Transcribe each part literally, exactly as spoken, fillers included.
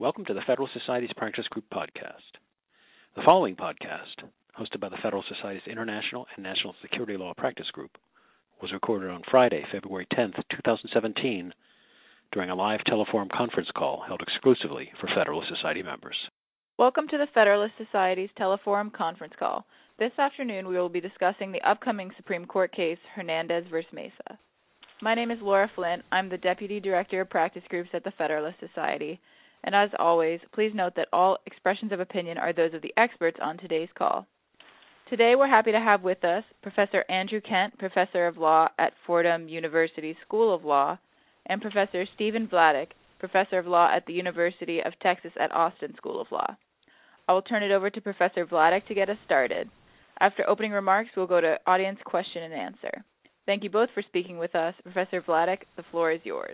Welcome to the Federal Society's Practice Group podcast. The following podcast, hosted by the Federal Society's International and National Security Law Practice Group, was recorded on Friday, February tenth, twenty seventeen, during a live Teleforum conference call held exclusively for Federalist Society members. Welcome to the Federalist Society's Teleforum conference call. This afternoon we will be discussing the upcoming Supreme Court case, Hernandez versus Mesa. My name is Laura Flint. I'm the Deputy Director of Practice Groups at the Federalist Society. And as always, please note that all expressions of opinion are those of the experts on today's call. Today we're happy to have with us Professor Andrew Kent, Professor of Law at Fordham University School of Law, and Professor Stephen Vladeck, Professor of Law at the University of Texas at Austin School of Law. I will turn it over to Professor Vladeck to get us started. After opening remarks, we'll go to audience question and answer. Thank you both for speaking with us. Professor Vladeck, the floor is yours.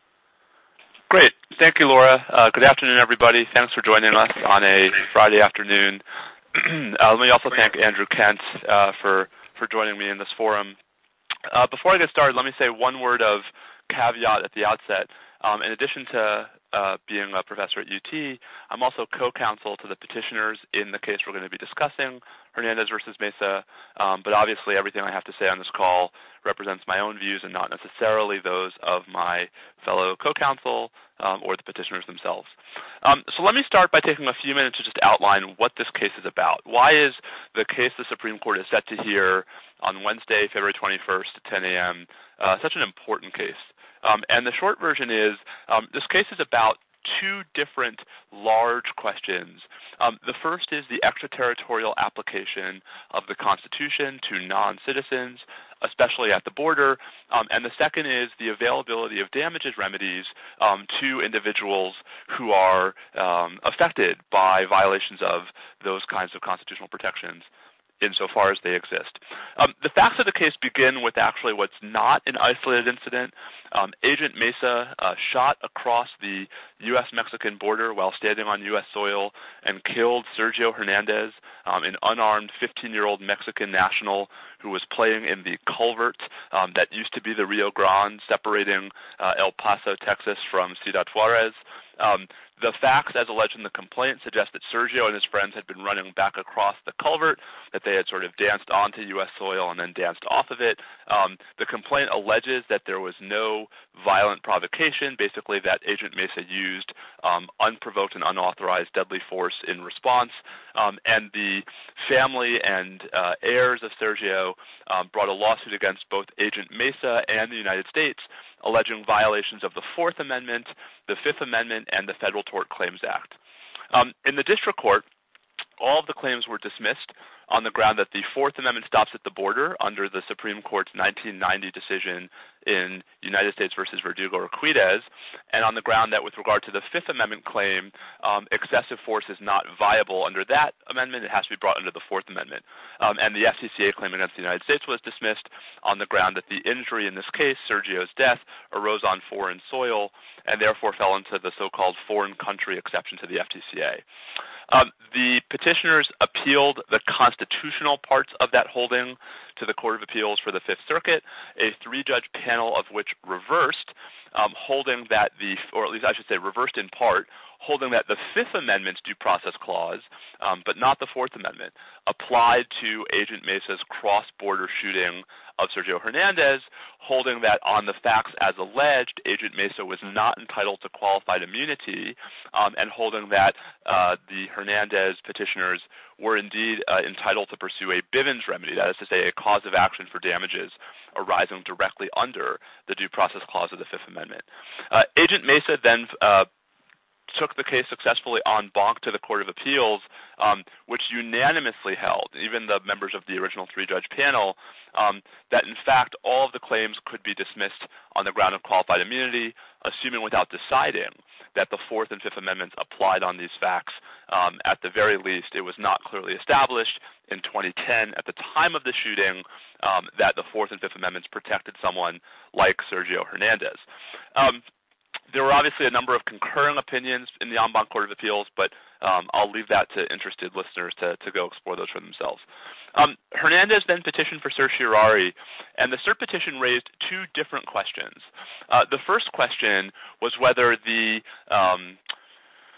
Great. Thank you, Laura. Uh, good afternoon, everybody. Thanks for joining us on a Friday afternoon. uh, let me also thank Andrew Kent uh, for, for joining me in this forum. Uh, before I get started, let me say one word of caveat at the outset. Um, in addition to uh, being a professor at U T, I'm also co-counsel to the petitioners in the case we're going to be discussing, Hernandez versus Mesa, um, but obviously everything I have to say on this call represents my own views and not necessarily those of my fellow co-counsel um, or the petitioners themselves. Um, so let me start by taking a few minutes to just outline what this case is about. Why is the case the Supreme Court is set to hear on Wednesday, February twenty-first at ten a.m. Uh, such an important case? Um, and the short version is um, this case is about two different large questions. Um, the first is the extraterritorial application of the Constitution to non-citizens, especially at the border, um, and the second is the availability of damages remedies um, to individuals who are um, affected by violations of those kinds of constitutional protections insofar as they exist. Um, the facts of the case begin with actually what's not an isolated incident. Um, Agent Mesa uh, shot across the U S Mexican border while standing on U S soil and killed Sergio Hernandez, um, an unarmed fifteen-year-old Mexican national who was playing in the culvert um, that used to be the Rio Grande, separating uh, El Paso, Texas from Ciudad Juarez. Um, the facts, as alleged in the complaint, suggest that Sergio and his friends had been running back across the culvert, that they had sort of danced onto U S soil and then danced off of it. Um, the complaint alleges that there was no violent provocation, basically that Agent Mesa used um, unprovoked and unauthorized deadly force in response. Um, and the family and uh, heirs of Sergio um, brought a lawsuit against both Agent Mesa and the United States, alleging violations of the Fourth Amendment, the Fifth Amendment, and the Federal Tort Claims Act. Um, in the district court, all of the claims were dismissed on the ground that the Fourth Amendment stops at the border under the Supreme Court's nineteen ninety decision in United States versus Verdugo or Quides, and on the ground that with regard to the Fifth Amendment claim, um, excessive force is not viable under that amendment. It has to be brought under the Fourth Amendment. Um, and the F T C A claim against the United States was dismissed on the ground that the injury in this case, Sergio's death, arose on foreign soil and therefore fell into the so-called foreign country exception to the F T C A. Um, the petitioners appealed the constitutional parts of that holding to the Court of Appeals for the Fifth Circuit, a three-judge panel of which reversed, um, holding that the, or at least I should say reversed in part, holding that the Fifth Amendment's due process clause, um, but not the Fourth Amendment, applied to Agent Mesa's cross-border shooting of Sergio Hernandez, holding that on the facts as alleged, Agent Mesa was not entitled to qualified immunity, um, and holding that uh, the Hernandez petitioners were indeed uh, entitled to pursue a Bivens remedy, that is to say a cause of action for damages arising directly under the due process clause of the Fifth Amendment. Uh, Agent Mesa then uh, took the case successfully en banc to the Court of Appeals, um, which unanimously held, even the members of the original three-judge panel, um, that in fact all of the claims could be dismissed on the ground of qualified immunity, assuming without deciding that the Fourth and Fifth Amendments applied on these facts. Um, at the very least, it was not clearly established in twenty ten at the time of the shooting um, that the Fourth and Fifth Amendments protected someone like Sergio Hernandez. Um, There were obviously a number of concurring opinions in the en banc Court of Appeals, but um, I'll leave that to interested listeners to, to go explore those for themselves. Um, Hernandez then petitioned for certiorari, and the cert petition raised two different questions. Uh, the first question was whether the um,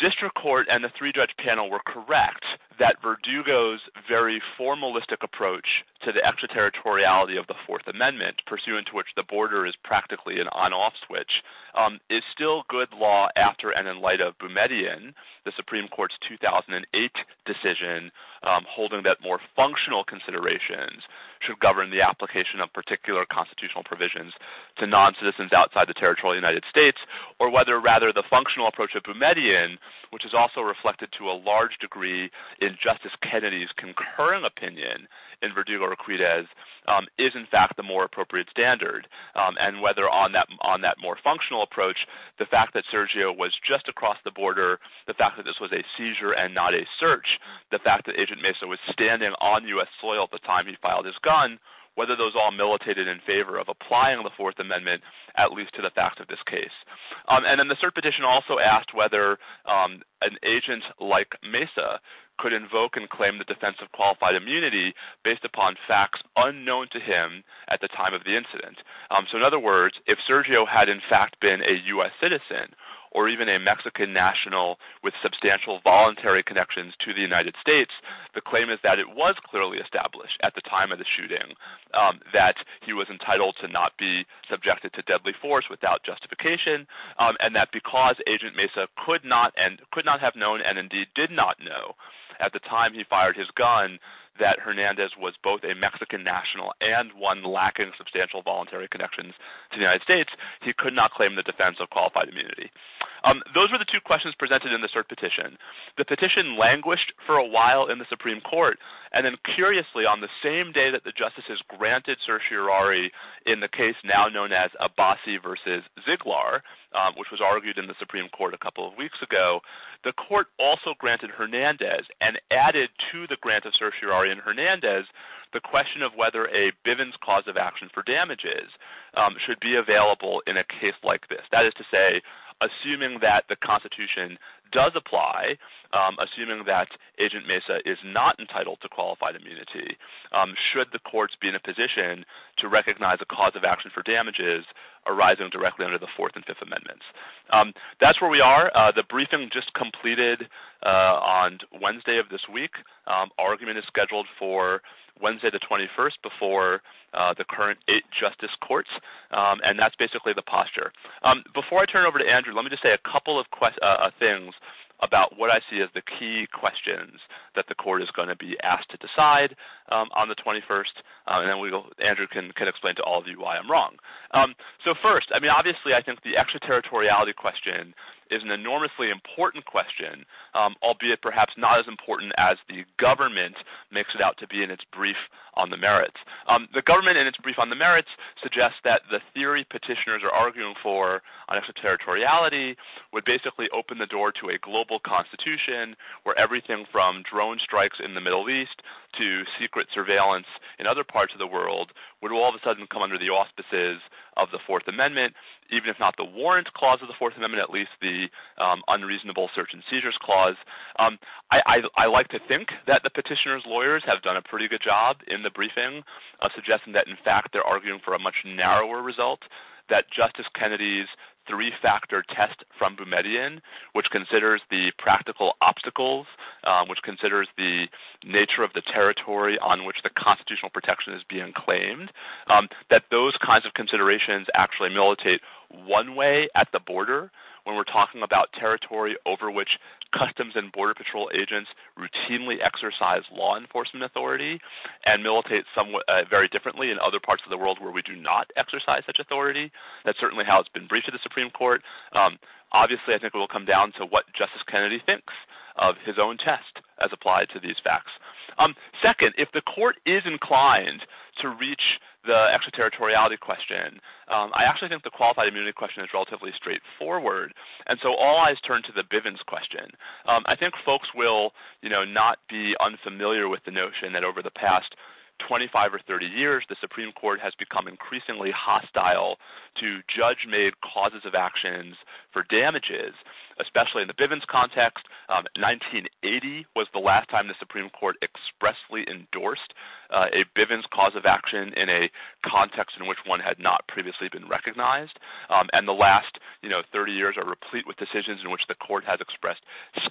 district court and the three-judge panel were correct that Verdugo's very formalistic approach to the extraterritoriality of the Fourth Amendment, pursuant to which the border is practically an on-off switch, um, is still good law after and in light of Boumediene, the Supreme Court's two thousand eight decision um, holding that more functional considerations should govern the application of particular constitutional provisions to non-citizens outside the territorial United States, or whether rather the functional approach of Boumediene, which is also reflected to a large degree in Justice Kennedy's concurring opinion in Verdugo-Urquidez, um, is in fact the more appropriate standard, um, and whether on that on that more functional approach, the fact that Sergio was just across the border, the fact that this was a seizure and not a search, the fact that Agent Mesa was standing on U S soil at the time he filed his gun, whether those all militated in favor of applying the Fourth Amendment, at least to the facts of this case. Um, and then the cert petition also asked whether um, an agent like Mesa could invoke and claim the defense of qualified immunity based upon facts unknown to him at the time of the incident. Um, so in other words, if Sergio had in fact been a U S citizen, or even a Mexican national with substantial voluntary connections to the United States, the claim is that it was clearly established at the time of the shooting um, that he was entitled to not be subjected to deadly force without justification, um, and that because Agent Mesa could not and could not have known and indeed did not know at the time he fired his gun that Hernandez was both a Mexican national and one lacking substantial voluntary connections to the United States, he could not claim the defense of qualified immunity. Um, those were the two questions presented in the cert petition. The petition languished for a while in the Supreme Court, and then curiously, on the same day that the justices granted certiorari in the case now known as Abbasi versus Ziglar, um, which was argued in the Supreme Court a couple of weeks ago, the court also granted Hernandez and added to the grant of certiorari in Hernandez the question of whether a Bivens cause of action for damages um, should be available in a case like this. That is to say, assuming that the Constitution does apply, um, assuming that Agent Mesa is not entitled to qualified immunity, um, should the courts be in a position to recognize a cause of action for damages arising directly under the Fourth and Fifth Amendments. Um, that's where we are. Uh, the briefing just completed uh, on Wednesday of this week. Um, argument is scheduled for Wednesday the twenty-first before uh, the current eight justice courts, um, and that's basically the posture. Um, before I turn it over to Andrew, let me just say a couple of que- uh, things about what I see as the key questions that the court is going to be asked to decide um, on the twenty-first, uh, and then we'll, Andrew can, can explain to all of you why I'm wrong. Um, so first, I mean, obviously I think the extraterritoriality question is an enormously important question, um, albeit perhaps not as important as the government makes it out to be in its brief on the merits. Um, the government in its brief on the merits suggests that the theory petitioners are arguing for on extraterritoriality would basically open the door to a global constitution where everything from drone strikes in the Middle East to secret surveillance in other parts of the world would all of a sudden come under the auspices of the Fourth Amendment, even if not the warrant clause of the Fourth Amendment, at least the um, unreasonable search and seizures clause. Um, I, I, I like to think that the petitioners' lawyers have done a pretty good job in the briefing of suggesting that, in fact, they're arguing for a much narrower result, that Justice Kennedy's three-factor test from Boumediene, which considers the practical obstacles, um, which considers the nature of the territory on which the constitutional protection is being claimed, um, that those kinds of considerations actually militate one way at the border when we're talking about territory over which Customs and Border Patrol agents routinely exercise law enforcement authority, and militate somewhat uh, very differently in other parts of the world where we do not exercise such authority. That's certainly how it's been briefed to the Supreme Court. Um, obviously, I think it will come down to what Justice Kennedy thinks of his own test as applied to these facts. Um, second, if the court is inclined to reach the extraterritoriality question, um, I actually think the qualified immunity question is relatively straightforward, and so all eyes turn to the Bivens question. Um, I think folks will, you know, not be unfamiliar with the notion that over the past twenty-five or thirty years, the Supreme Court has become increasingly hostile to judge-made causes of actions for damages, especially in the Bivens context. Um, nineteen eighty was the last time the Supreme Court expressly endorsed uh, a Bivens cause of action in a context in which one had not previously been recognized. Um, and the last, you know, thirty years are replete with decisions in which the court has expressed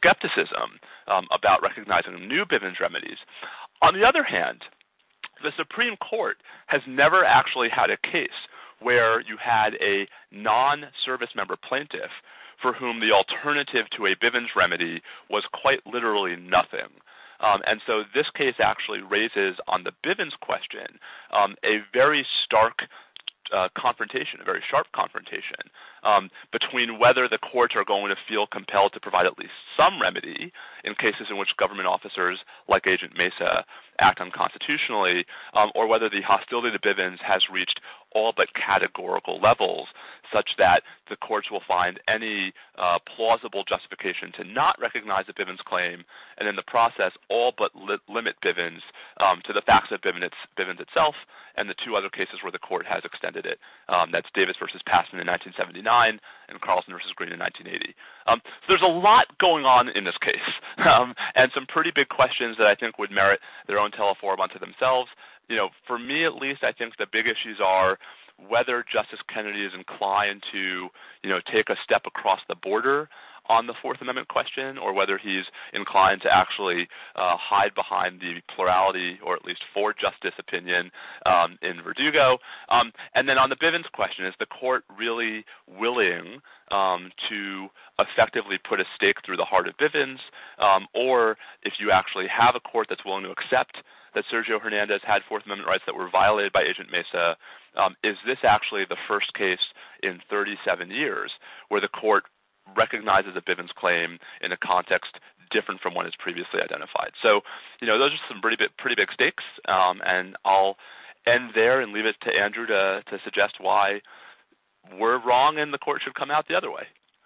skepticism um, about recognizing new Bivens remedies. On the other hand, the Supreme Court has never actually had a case where you had a non-service member plaintiff for whom the alternative to a Bivens remedy was quite literally nothing. Um, and so this case actually raises on the Bivens question um, a very stark uh, confrontation, a very sharp confrontation um, between whether the courts are going to feel compelled to provide at least some remedy in cases in which government officers like Agent Mesa act unconstitutionally, um, or whether the hostility to Bivens has reached all but categorical levels such that the courts will find any uh, plausible justification to not recognize a Bivens claim and in the process all but li- limit Bivens um, to the facts of Bivens, Bivens itself and the two other cases where the court has extended it. Um, that's Davis versus Passman in nineteen seventy-nine and Carlson versus Green in nineteen eighty. Um, so there's a lot going on in this case um, and some pretty big questions that I think would merit their own teleforum unto themselves. You know, for me at least, I think the big issues are whether Justice Kennedy is inclined to, you know, take a step across the border on the Fourth Amendment question, or whether he's inclined to actually uh, hide behind the plurality, or at least for justice opinion um, in Verdugo. Um, and then on the Bivens question, is the court really willing um, to effectively put a stake through the heart of Bivens, um, or if you actually have a court that's willing to accept that Sergio Hernandez had Fourth Amendment rights that were violated by Agent Mesa, um, is this actually the first case in thirty-seven years where the court recognizes a Bivens claim in a context different from one is previously identified? So, you know, those are some pretty big, pretty big stakes, um, and I'll end there and leave it to Andrew to, to suggest why we're wrong and the court should come out the other way.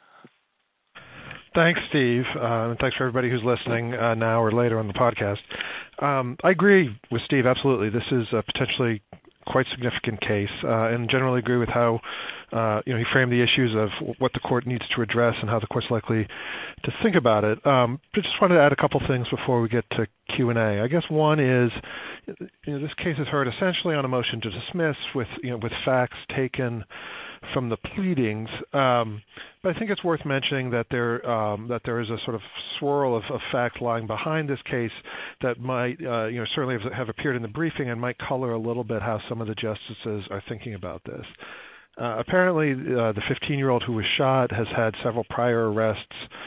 Thanks, Steve, uh, and thanks for everybody who's listening uh, now or later on the podcast. Um, I agree with Steve, absolutely. This is a potentially quite significant case, uh, and generally agree with how uh, you know he framed the issues of what the court needs to address and how the court's likely to think about it. Um, but just wanted to add a couple things before we get to Q and A. I guess one is, you know, this case is heard essentially on a motion to dismiss with you know with facts taken from the pleadings, um, but I think it's worth mentioning that there um, that there is a sort of swirl of, of facts lying behind this case that might, uh, you know, certainly have, have appeared in the briefing and might color a little bit how some of the justices are thinking about this. Uh, apparently, uh, the fifteen-year-old who was shot has had several prior arrests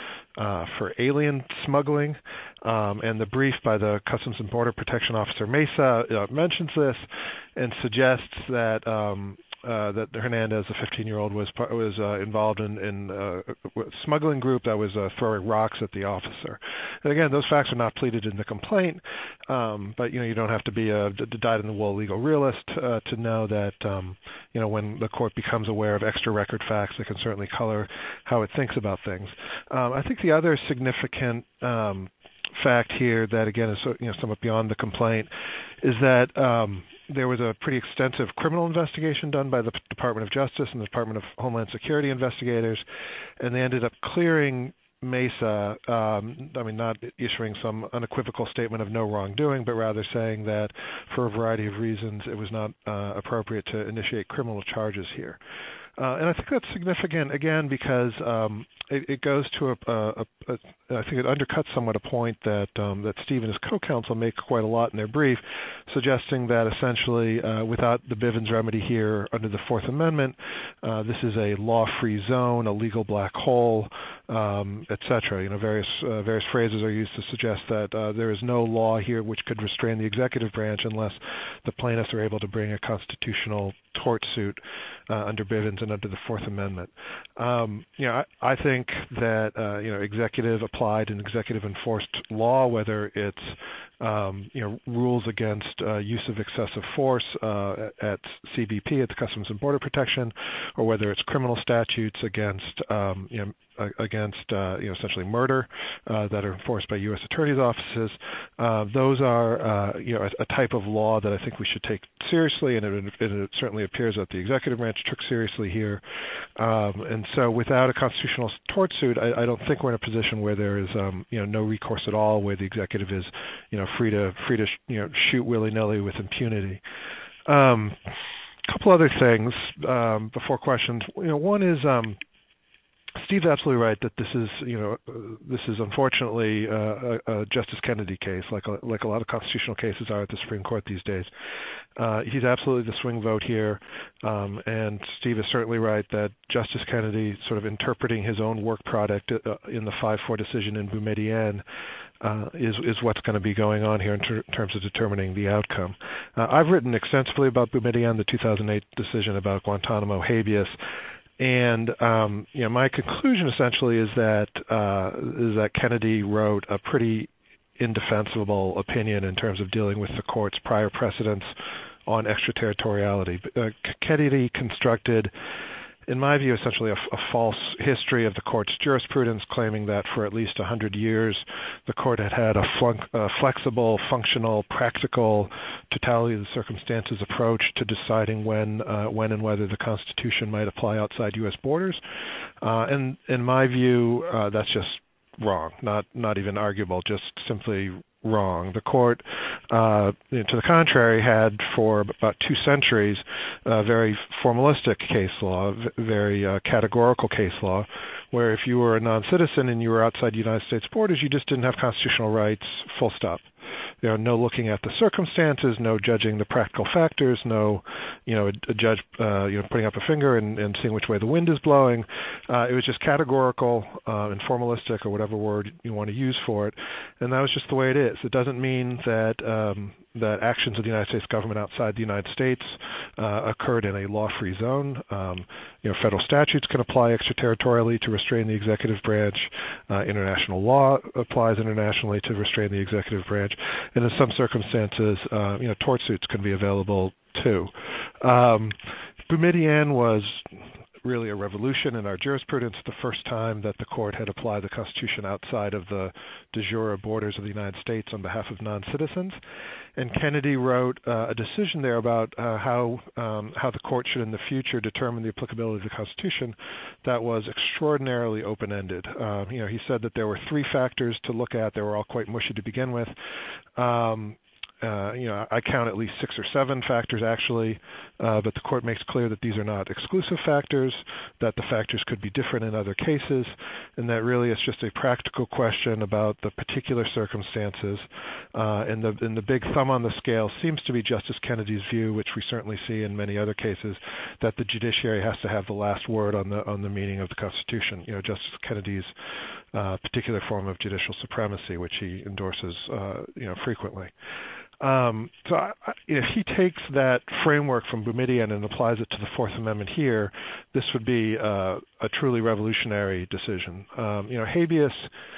uh, for alien smuggling, um, and the brief by the Customs and Border Protection Officer Mesa uh, mentions this and suggests that. Um, Uh, that Hernandez, the fifteen-year-old, was was uh, involved in, in uh, a smuggling group that was uh, throwing rocks at the officer. And again, those facts are not pleaded in the complaint, um, but you know you don't have to be a dyed-in-the-wool legal realist uh, to know that um, you know when the court becomes aware of extra record facts, it can certainly color how it thinks about things. Um, I think the other significant um, fact here that again is you know somewhat beyond the complaint is that. Um, There was a pretty extensive criminal investigation done by the Department of Justice and the Department of Homeland Security investigators, and they ended up clearing Mesa, um, I mean, not issuing some unequivocal statement of no wrongdoing, but rather saying that for a variety of reasons it was not uh, appropriate to initiate criminal charges here. Uh, and I think that's significant, again, because um, it, it goes to a, a, a, I think it undercuts somewhat a point that um, that Steve and his co-counsel make quite a lot in their brief, suggesting that essentially uh, without the Bivens remedy here under the Fourth Amendment, uh, this is a law-free zone, a legal black hole, um, et cetera. You know, various uh, various phrases are used to suggest that uh, there is no law here which could restrain the executive branch unless the plaintiffs are able to bring a constitutional tort suit uh, under Bivens and under the Fourth Amendment. Um, you know, I, I think that uh, you know, executive applied and executive enforced law, whether it's um, you know rules against uh, use of excessive force uh, at C B P, at the Customs and Border Protection, or whether it's criminal statutes against um, you know against uh, you know essentially murder uh, that are enforced by U S attorneys' offices. Uh, those are uh, you know a, a type of law that I think we should take seriously, and it, it certainly appears that the executive branch took seriously here. Um, and so, without a constitutional tort suit, I, I don't think we're in a position where there is um, you know no recourse at all, where the executive is you know free to free to you know shoot willy-nilly with impunity. Um, a couple other things um, before questions. You know, one is. Um, Steve's absolutely right that this is, you know, uh, this is unfortunately uh, a, a Justice Kennedy case, like a, like a lot of constitutional cases are at the Supreme Court these days. Uh, he's absolutely the swing vote here, um, and Steve is certainly right that Justice Kennedy, sort of interpreting his own work product uh, in the five four decision in Boumediene, uh, is is what's going to be going on here in ter- terms of determining the outcome. Uh, I've written extensively about Boumediene, the two thousand eight decision about Guantanamo habeas. And um, you know, my conclusion essentially is that uh, is that Kennedy wrote a pretty indefensible opinion in terms of dealing with the court's prior precedents on extraterritoriality. Uh, Kennedy constructed, in my view, essentially a, a false history of the court's jurisprudence, claiming that for at least one hundred years the court had had a flunk, uh, flexible, functional, practical, totality of the circumstances approach to deciding when, uh, when and whether the Constitution might apply outside U S borders. Uh, and in my view, uh, that's just wrong, not not even arguable, just simply wrong. The court, uh, to the contrary, had for about two centuries uh, very formalistic case law, very uh, categorical case law, where if you were a non-citizen and you were outside the United States borders, you just didn't have constitutional rights, full stop. You know, no looking at the circumstances, no judging the practical factors, no, you know, a, a judge, uh, you know, putting up a finger and, and seeing which way the wind is blowing. Uh, it was just categorical uh, and formalistic, or whatever word you want to use for it, and that was just the way it is. It doesn't mean that um, that actions of the United States government outside the United States uh, occurred in a law-free zone. Um, you know, federal statutes can apply extraterritorially to restrain the executive branch. Uh, international law applies internationally to restrain the executive branch. And in some circumstances, uh, you know, tort suits can be available too. Um, Boumediene was really a revolution in our jurisprudence, the first time that the court had applied the Constitution outside of the de jure borders of the United States on behalf of non-citizens. And Kennedy wrote uh, a decision there about uh, how um, how the court should in the future determine the applicability of the Constitution that was extraordinarily open-ended. Uh, you know, he said that there were three factors to look at. They were all quite mushy to begin with. Um, Uh, you know, I count at least six or seven factors actually, uh, but the court makes clear that these are not exclusive factors, that the factors could be different in other cases, and that really it's just a practical question about the particular circumstances. Uh, and the and the big thumb on the scale seems to be Justice Kennedy's view, which we certainly see in many other cases, that the judiciary has to have the last word on the on the meaning of the Constitution. You know, Justice Kennedy's uh, particular form of judicial supremacy, which he endorses, uh, you know, frequently. Um, so I, I, if he takes that framework from Boumediene and applies it to the Fourth Amendment here, this would be uh, a truly revolutionary decision. Um, you know, habeas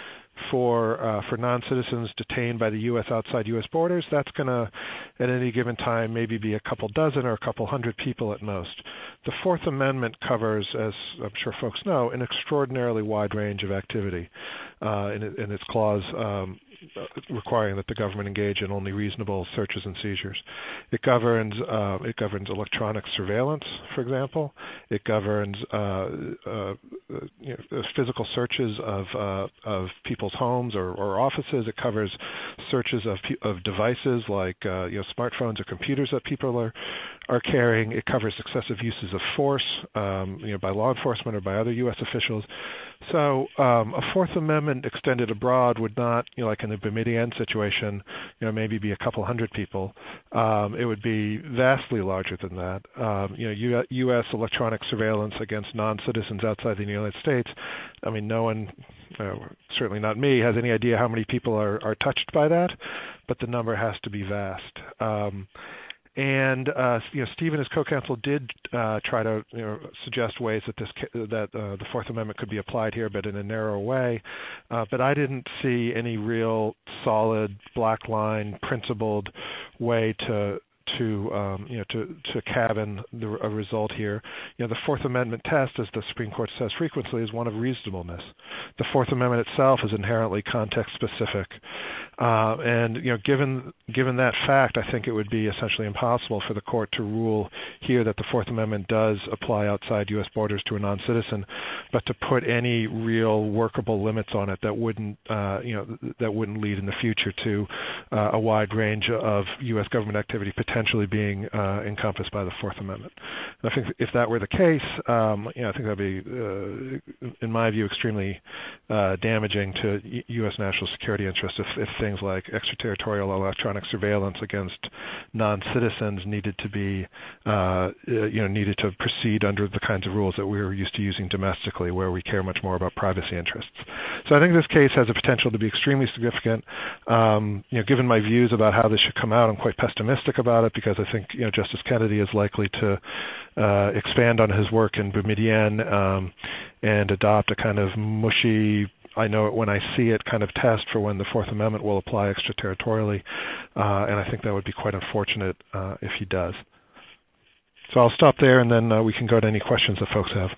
for uh, for non-citizens detained by the U S outside U S borders, that's going to, at any given time, maybe be a couple dozen or a couple hundred people at most. The Fourth Amendment covers, as I'm sure folks know, an extraordinarily wide range of activity uh, in, in its clause um, requiring that the government engage in only reasonable searches and seizures. It governs uh, it governs electronic surveillance, for example. It governs uh, uh, you know, physical searches of uh, of people's homes or, or offices. It covers searches of of devices like uh, you know smartphones or computers that people are are carrying. It covers excessive uses of force, um, you know, by law enforcement or by other U S officials. So um, a Fourth Amendment extended abroad would not, you know, like in the Boumediene situation, you know, maybe be a couple hundred people. Um, it would be vastly larger than that. Um, you know, U S electronic surveillance against non-citizens outside the United States. I mean, no one, uh, certainly not me, has any idea how many people are, are touched by that, but the number has to be vast. Um, And uh, you know, Steve and his co-counsel did uh, try to you know, suggest ways that this that uh, the Fourth Amendment could be applied here, but in a narrow way. Uh, but I didn't see any real solid, black line, principled way to to um, you know to to cabin the a result here. You know, the Fourth Amendment test, as the Supreme Court says frequently, is one of reasonableness. The Fourth Amendment itself is inherently context specific, uh, and you know, given given that fact, I think it would be essentially impossible for the court to rule here that the Fourth Amendment does apply outside U S borders to a non-citizen, but to put any real workable limits on it that wouldn't uh, you know that wouldn't lead in the future to uh, a wide range of U S government activity potentially potentially being uh, encompassed by the Fourth Amendment. And I think if that were the case, um, you know, I think that would be, uh, in my view, extremely uh, damaging to U S national security interests if, if things like extraterritorial electronic surveillance against non-citizens needed to be, uh, you know, needed to proceed under the kinds of rules that we're used to using domestically, where we care much more about privacy interests. So I think this case has a potential to be extremely significant. Um, you know, given my views about how this should come out, I'm quite pessimistic about it because I think, you know, Justice Kennedy is likely to uh, expand on his work in Boumediene um, and adopt a kind of mushy, I know it when I see it kind of test for when the Fourth Amendment will apply extraterritorially, uh, and I think that would be quite unfortunate uh, if he does. So I'll stop there, and then uh, we can go to any questions that folks have.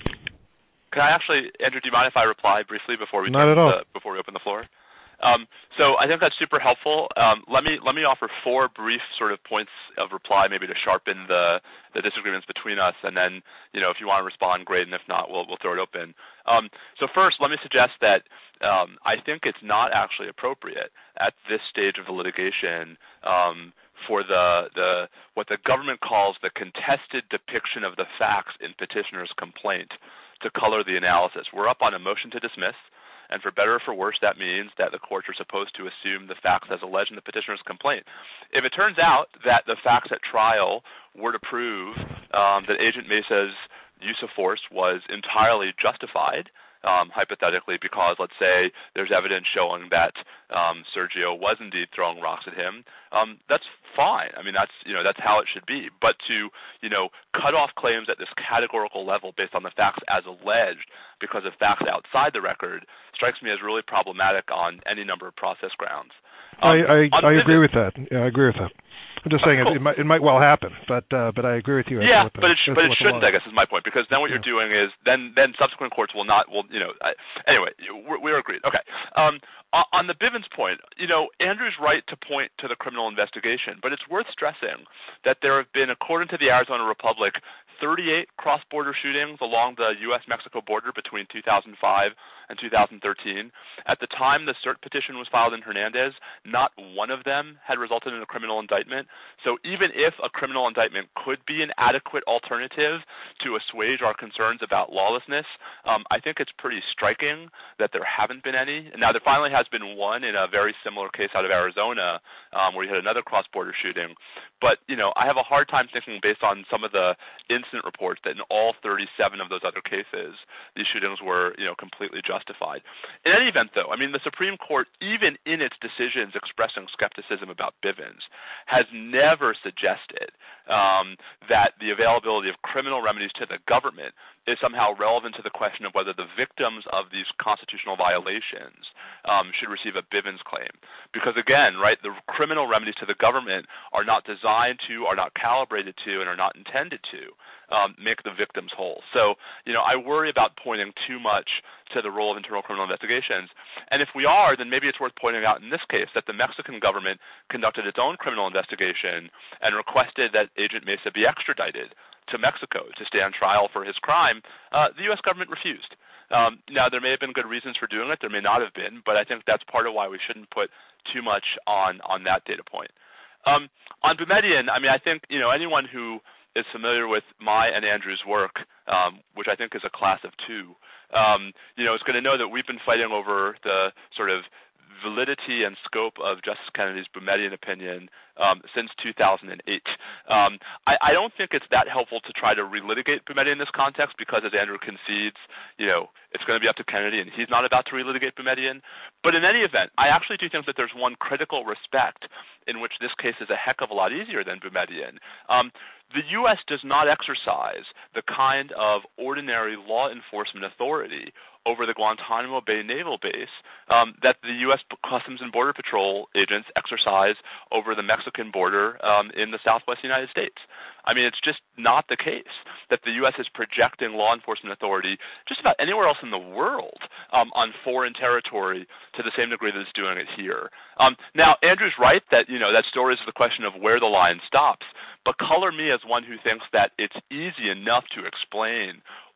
Can I actually, Andrew, do you mind if I reply briefly before we Not at all. The, before we open the floor? Um, so I think that's super helpful. Um, let me let me offer four brief sort of points of reply, maybe to sharpen the, the disagreements between us, and then, you know, if you want to respond, great, and if not, we'll we'll throw it open. Um, so first, let me suggest that um, I think it's not actually appropriate at this stage of the litigation um, for the the what the government calls the contested depiction of the facts in petitioner's complaint to color the analysis. We're up on a motion to dismiss. And for better or for worse, that means that the courts are supposed to assume the facts as alleged in the petitioner's complaint. If it turns out that the facts at trial were to prove um, that Agent Mesa's use of force was entirely justified, um, hypothetically, because, let's say, there's evidence showing that um, Sergio was indeed throwing rocks at him, um, that's fine. I mean, that's, you know, that's how it should be. But to, you know, cut off claims at this categorical level based on the facts as alleged because of facts outside the record strikes me as really problematic on any number of process grounds. Um, I, I, I agree with that. Yeah, I agree with that. I'm just saying cool. it, it, might, it might well happen, but uh, but I agree with you. Yeah, the, but it sh- but it shouldn't. I guess is my point, because then what yeah. you're doing is then then subsequent courts will not will you know I, anyway we're, we're agreed. Okay. Um, on the Bivens point, you know, Andrew's right to point to the criminal investigation, but it's worth stressing that there have been, according to the Arizona Republic, thirty-eight cross-border shootings along the U S Mexico border between two thousand five and two thousand thirteen. At the time the cert petition was filed in Hernandez, not one of them had resulted in a criminal indictment. So even if a criminal indictment could be an adequate alternative to assuage our concerns about lawlessness, um, I think it's pretty striking that there haven't been any. Now, there finally has been one in a very similar case out of Arizona um, where you had another cross-border shooting. But, you know, I have a hard time thinking, based on some of the incident reports, that in all thirty-seven of those other cases, these shootings were, you know, completely justified. In any event, though, I mean, the Supreme Court, even in its decisions expressing skepticism about Bivens, has never suggested um, that the availability of criminal remedies to the government is somehow relevant to the question of whether the victims of these constitutional violations um, should receive a Bivens claim. Because, again, right, the criminal remedies to the government are not designed to, are not calibrated to, and are not intended to um, make the victims whole. So, you know, I worry about pointing too much to the role of internal criminal investigations. And if we are, then maybe it's worth pointing out in this case that the Mexican government conducted its own criminal investigation and requested that Agent Mesa be extradited to Mexico to stand trial for his crime. Uh, the U S government refused. Um, now, there may have been good reasons for doing it. There may not have been, but I think that's part of why we shouldn't put too much on, on that data point. Um, on Boumediene, I mean, I think, you know, anyone who is familiar with my and Andrew's work, um, which I think is a class of two, um, you know, is going to know that we've been fighting over the sort of validity and scope of Justice Kennedy's Boumediene opinion um, since two thousand eight. Um, I, I don't think it's that helpful to try to relitigate Boumediene in this context because, as Andrew concedes, you know, it's going to be up to Kennedy, and he's not about to relitigate Boumediene. But in any event, I actually do think that there's one critical respect in which this case is a heck of a lot easier than Boumediene. Um, the U S does not exercise the kind of ordinary law enforcement authority over the Guantanamo Bay Naval Base um, that the U S Customs and Border Patrol agents exercise over the Mexican border um, in the southwest United States. I mean, it's just not the case that the U S is projecting law enforcement authority just about anywhere else in the world um, on foreign territory to the same degree that it's doing it here. Um, now, Andrew's right that, you know, that still raises the question of where the line stops, but color me as one who thinks that it's easy enough to explain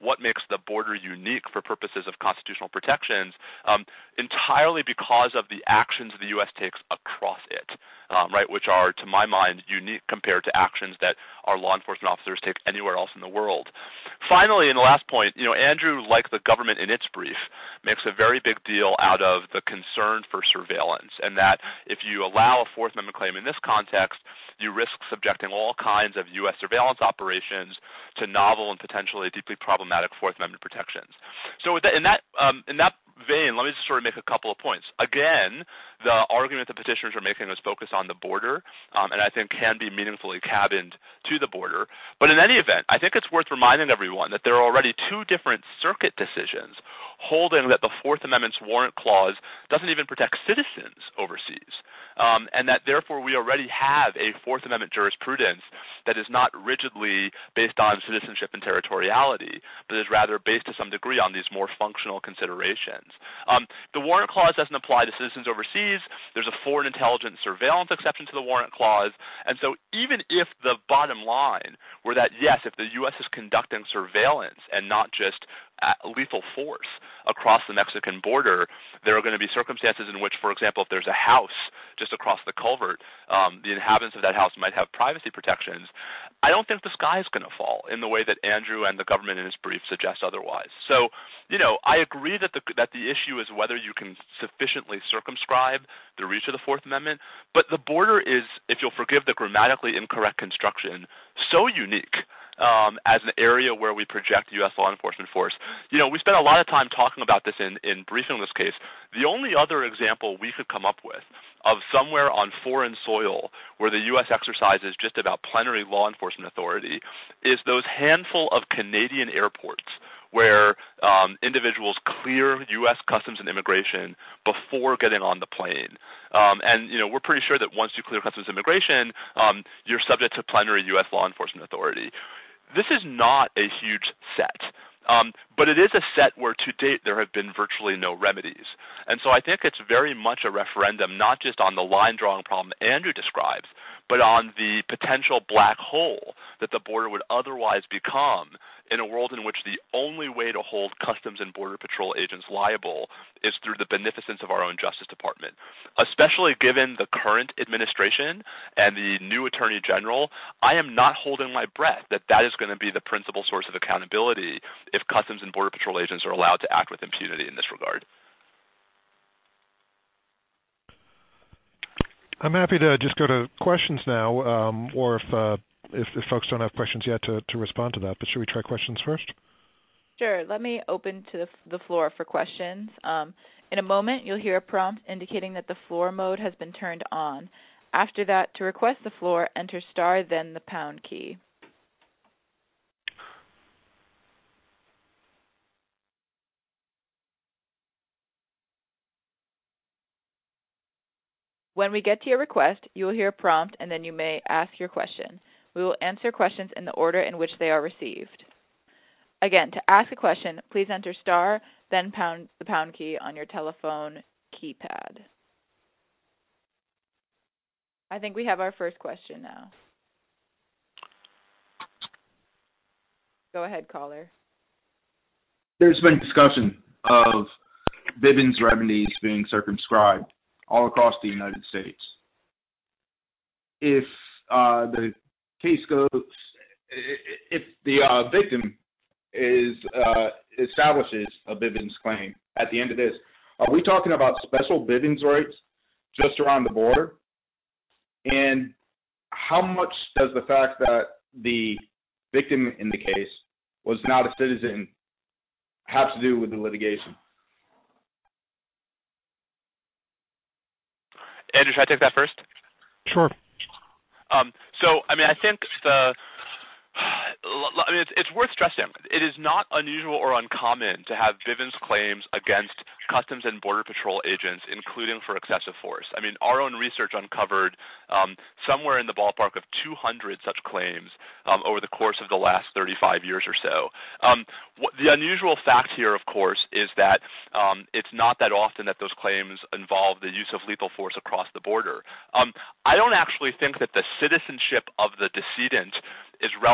what makes the border unique for purposes of constitutional protections, um, entirely because of the actions the U S takes across it, um, right, which are, to my mind, unique compared to actions that our law enforcement officers take anywhere else in the world. Finally, in the last point, you know, Andrew, like the government in its brief, makes a very big deal out of the concern for surveillance, and that if you allow a Fourth Amendment claim in this context, you risk subjecting all kinds of U S surveillance operations to novel and potentially deeply problematic Fourth Amendment protections. So with that, in that um, in that vein, let me just sort of make a couple of points. Again, the argument the petitioners are making is focused on the border, um, and I think can be meaningfully cabined to the border. But in any event, I think it's worth reminding everyone that there are already two different circuit decisions holding that the Fourth Amendment's warrant clause doesn't even protect citizens overseas, um, and that therefore we already have a Fourth Amendment jurisprudence that is not rigidly based on citizenship and territoriality, but is rather based to some degree on these more functional considerations. Um, the warrant clause doesn't apply to citizens overseas. There's a foreign intelligence surveillance exception to the warrant clause, and so even if the bottom line were that, yes, if the U S is conducting surveillance and not just uh, lethal force across the Mexican border, there are going to be circumstances in which, for example, if there's a house just across the culvert, um, the inhabitants of that house might have privacy protections. I don't think the sky is going to fall in the way that Andrew and the government in his brief suggest otherwise. So, you know, I agree that the that the issue is whether you can sufficiently circumscribe the reach of the Fourth Amendment, but the border is, if you'll forgive the grammatically incorrect construction, so unique um, as an area where we project U S law enforcement force. You know, we spent a lot of time talking about this in, in briefing this case. The only other example we could come up with of somewhere on foreign soil where the U S exercises just about plenary law enforcement authority is those handful of Canadian airports where um, individuals clear U S Customs and Immigration before getting on the plane. Um, and, you know, we're pretty sure that once you clear Customs and Immigration, um, you're subject to plenary U S law enforcement authority. This is not a huge set. Um, but it is a set where to date there have been virtually no remedies. And so I think it's very much a referendum not just on the line drawing problem Andrew describes, but on the potential black hole that the border would otherwise become in a world in which the only way to hold Customs and Border Patrol agents liable is through the beneficence of our own Justice Department. Especially given the current administration and the new Attorney General, I am not holding my breath that that is going to be the principal source of accountability if Customs and Border Patrol agents are allowed to act with impunity in this regard. I'm happy to just go to questions now, um, or if, uh, if if folks don't have questions yet, to, to respond to that. But should we try questions first? Sure. Let me open to the, the floor for questions. Um, in a moment, you'll hear a prompt indicating that the floor mode has been turned on. After that, to request the floor, enter star, then the pound key. When we get to your request, you will hear a prompt, and then you may ask your question. We will answer questions in the order in which they are received. Again, to ask a question, please enter star, then pound the pound key on your telephone keypad. I think we have our first question now. Go ahead, caller. There's been discussion of Bivens remedies being circumscribed all across the United States. If uh, the case goes, if the uh, victim is uh, establishes a Bivens claim at the end of this, are we talking about special Bivens rights just around the border? And how much does the fact that the victim in the case was not a citizen have to do with the litigation? Andrew, should I take that first? Sure. Um, so, I mean, I think the, I mean, it's, it's worth stressing. It is not unusual or uncommon to have Bivens claims against Customs and Border Patrol agents, including for excessive force. I mean, our own research uncovered um, somewhere in the ballpark of two hundred such claims um, over the course of the last thirty-five years or so. Um, what, the unusual fact here, of course, is that um, it's not that often that those claims involve the use of lethal force across the border. Um, I don't actually think that the citizenship of the decedent is relevant to the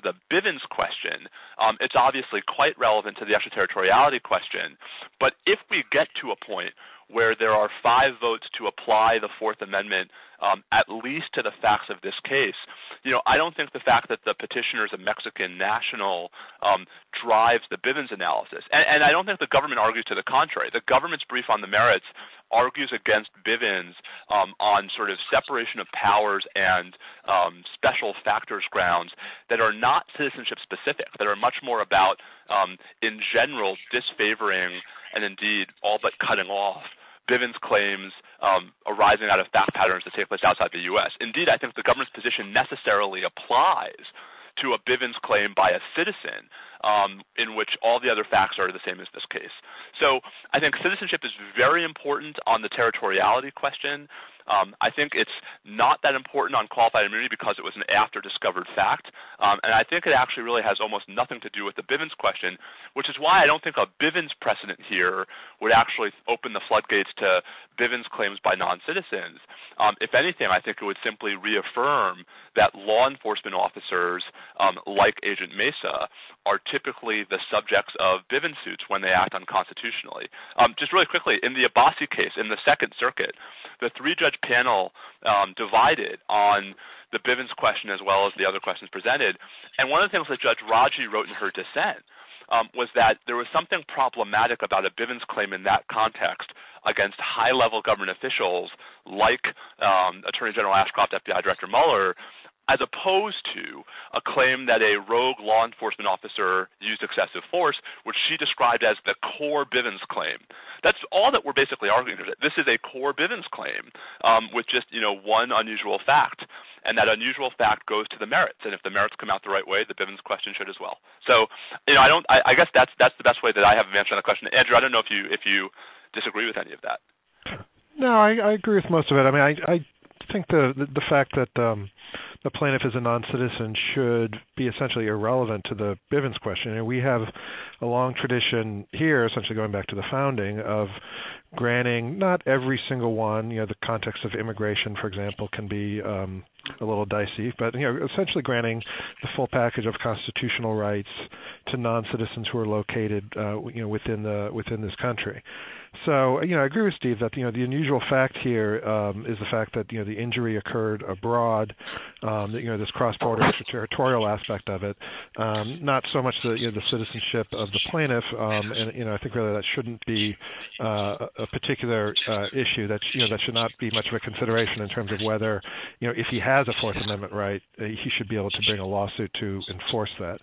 the Bivens question, um, it's obviously quite relevant to the extraterritoriality question. But if we get to a point where there are five votes to apply the Fourth Amendment, um, at least to the facts of this case, you know, I don't think the fact that the petitioner is a Mexican national um, drives the Bivens analysis. And, and I don't think the government argues to the contrary. The government's brief on the merits argues against Bivens um, on sort of separation of powers and um, special factors grounds that are not citizenship specific, that are much more about, um, in general, disfavoring and indeed all but cutting off Bivens claims um, arising out of fact patterns that take place outside the U S. Indeed, I think the government's position necessarily applies to a Bivens claim by a citizen um, in which all the other facts are the same as this case. So I think citizenship is very important on the territoriality question. Um, I think it's not that important on qualified immunity because it was an after-discovered fact, um, and I think it actually really has almost nothing to do with the Bivens question, which is why I don't think a Bivens precedent here would actually open the floodgates to Bivens claims by non-citizens. Um, if anything, I think it would simply reaffirm that law enforcement officers, um, like Agent Mesa, are typically the subjects of Bivens suits when they act unconstitutionally. Um, just really quickly, in the Abbasi case in the Second Circuit, the three-judge panel um, divided on the Bivens question as well as the other questions presented. And one of the things that Judge Raji wrote in her dissent um, was that there was something problematic about a Bivens claim in that context against high-level government officials like um, Attorney General Ashcroft, F B I Director Mueller, as opposed to a claim that a rogue law enforcement officer used excessive force, which she described as the core Bivens claim. That's all that we're basically arguing. This is a core Bivens claim um, with just, you know, one unusual fact, and that unusual fact goes to the merits. And if the merits come out the right way, the Bivens question should as well. So, you know, I don't. I, I guess that's that's the best way that I have of answering the question. Andrew, I don't know if you if you disagree with any of that. No, I, I agree with most of it. I mean, I I think the the, the fact that um, the plaintiff is a non-citizen should be essentially irrelevant to the Bivens question. And we have a long tradition here, essentially going back to the founding, of granting not every single one. You know, the context of immigration, for example, can be um, a little dicey, but you know, essentially granting the full package of constitutional rights to non-citizens who are located, uh, you know, within the within this country. So, you know, I agree with Steve that, you know, the unusual fact here um, is the fact that, you know, the injury occurred abroad, um, that, you know, this cross-border extraterritorial aspect of it, um, not so much the, you know, the citizenship of the plaintiff, um, and, you know, I think really that shouldn't be uh, a particular uh, issue. That, you know, that should not be much of a consideration in terms of whether, you know, if he has a Fourth Amendment right, uh, he should be able to bring a lawsuit to enforce that.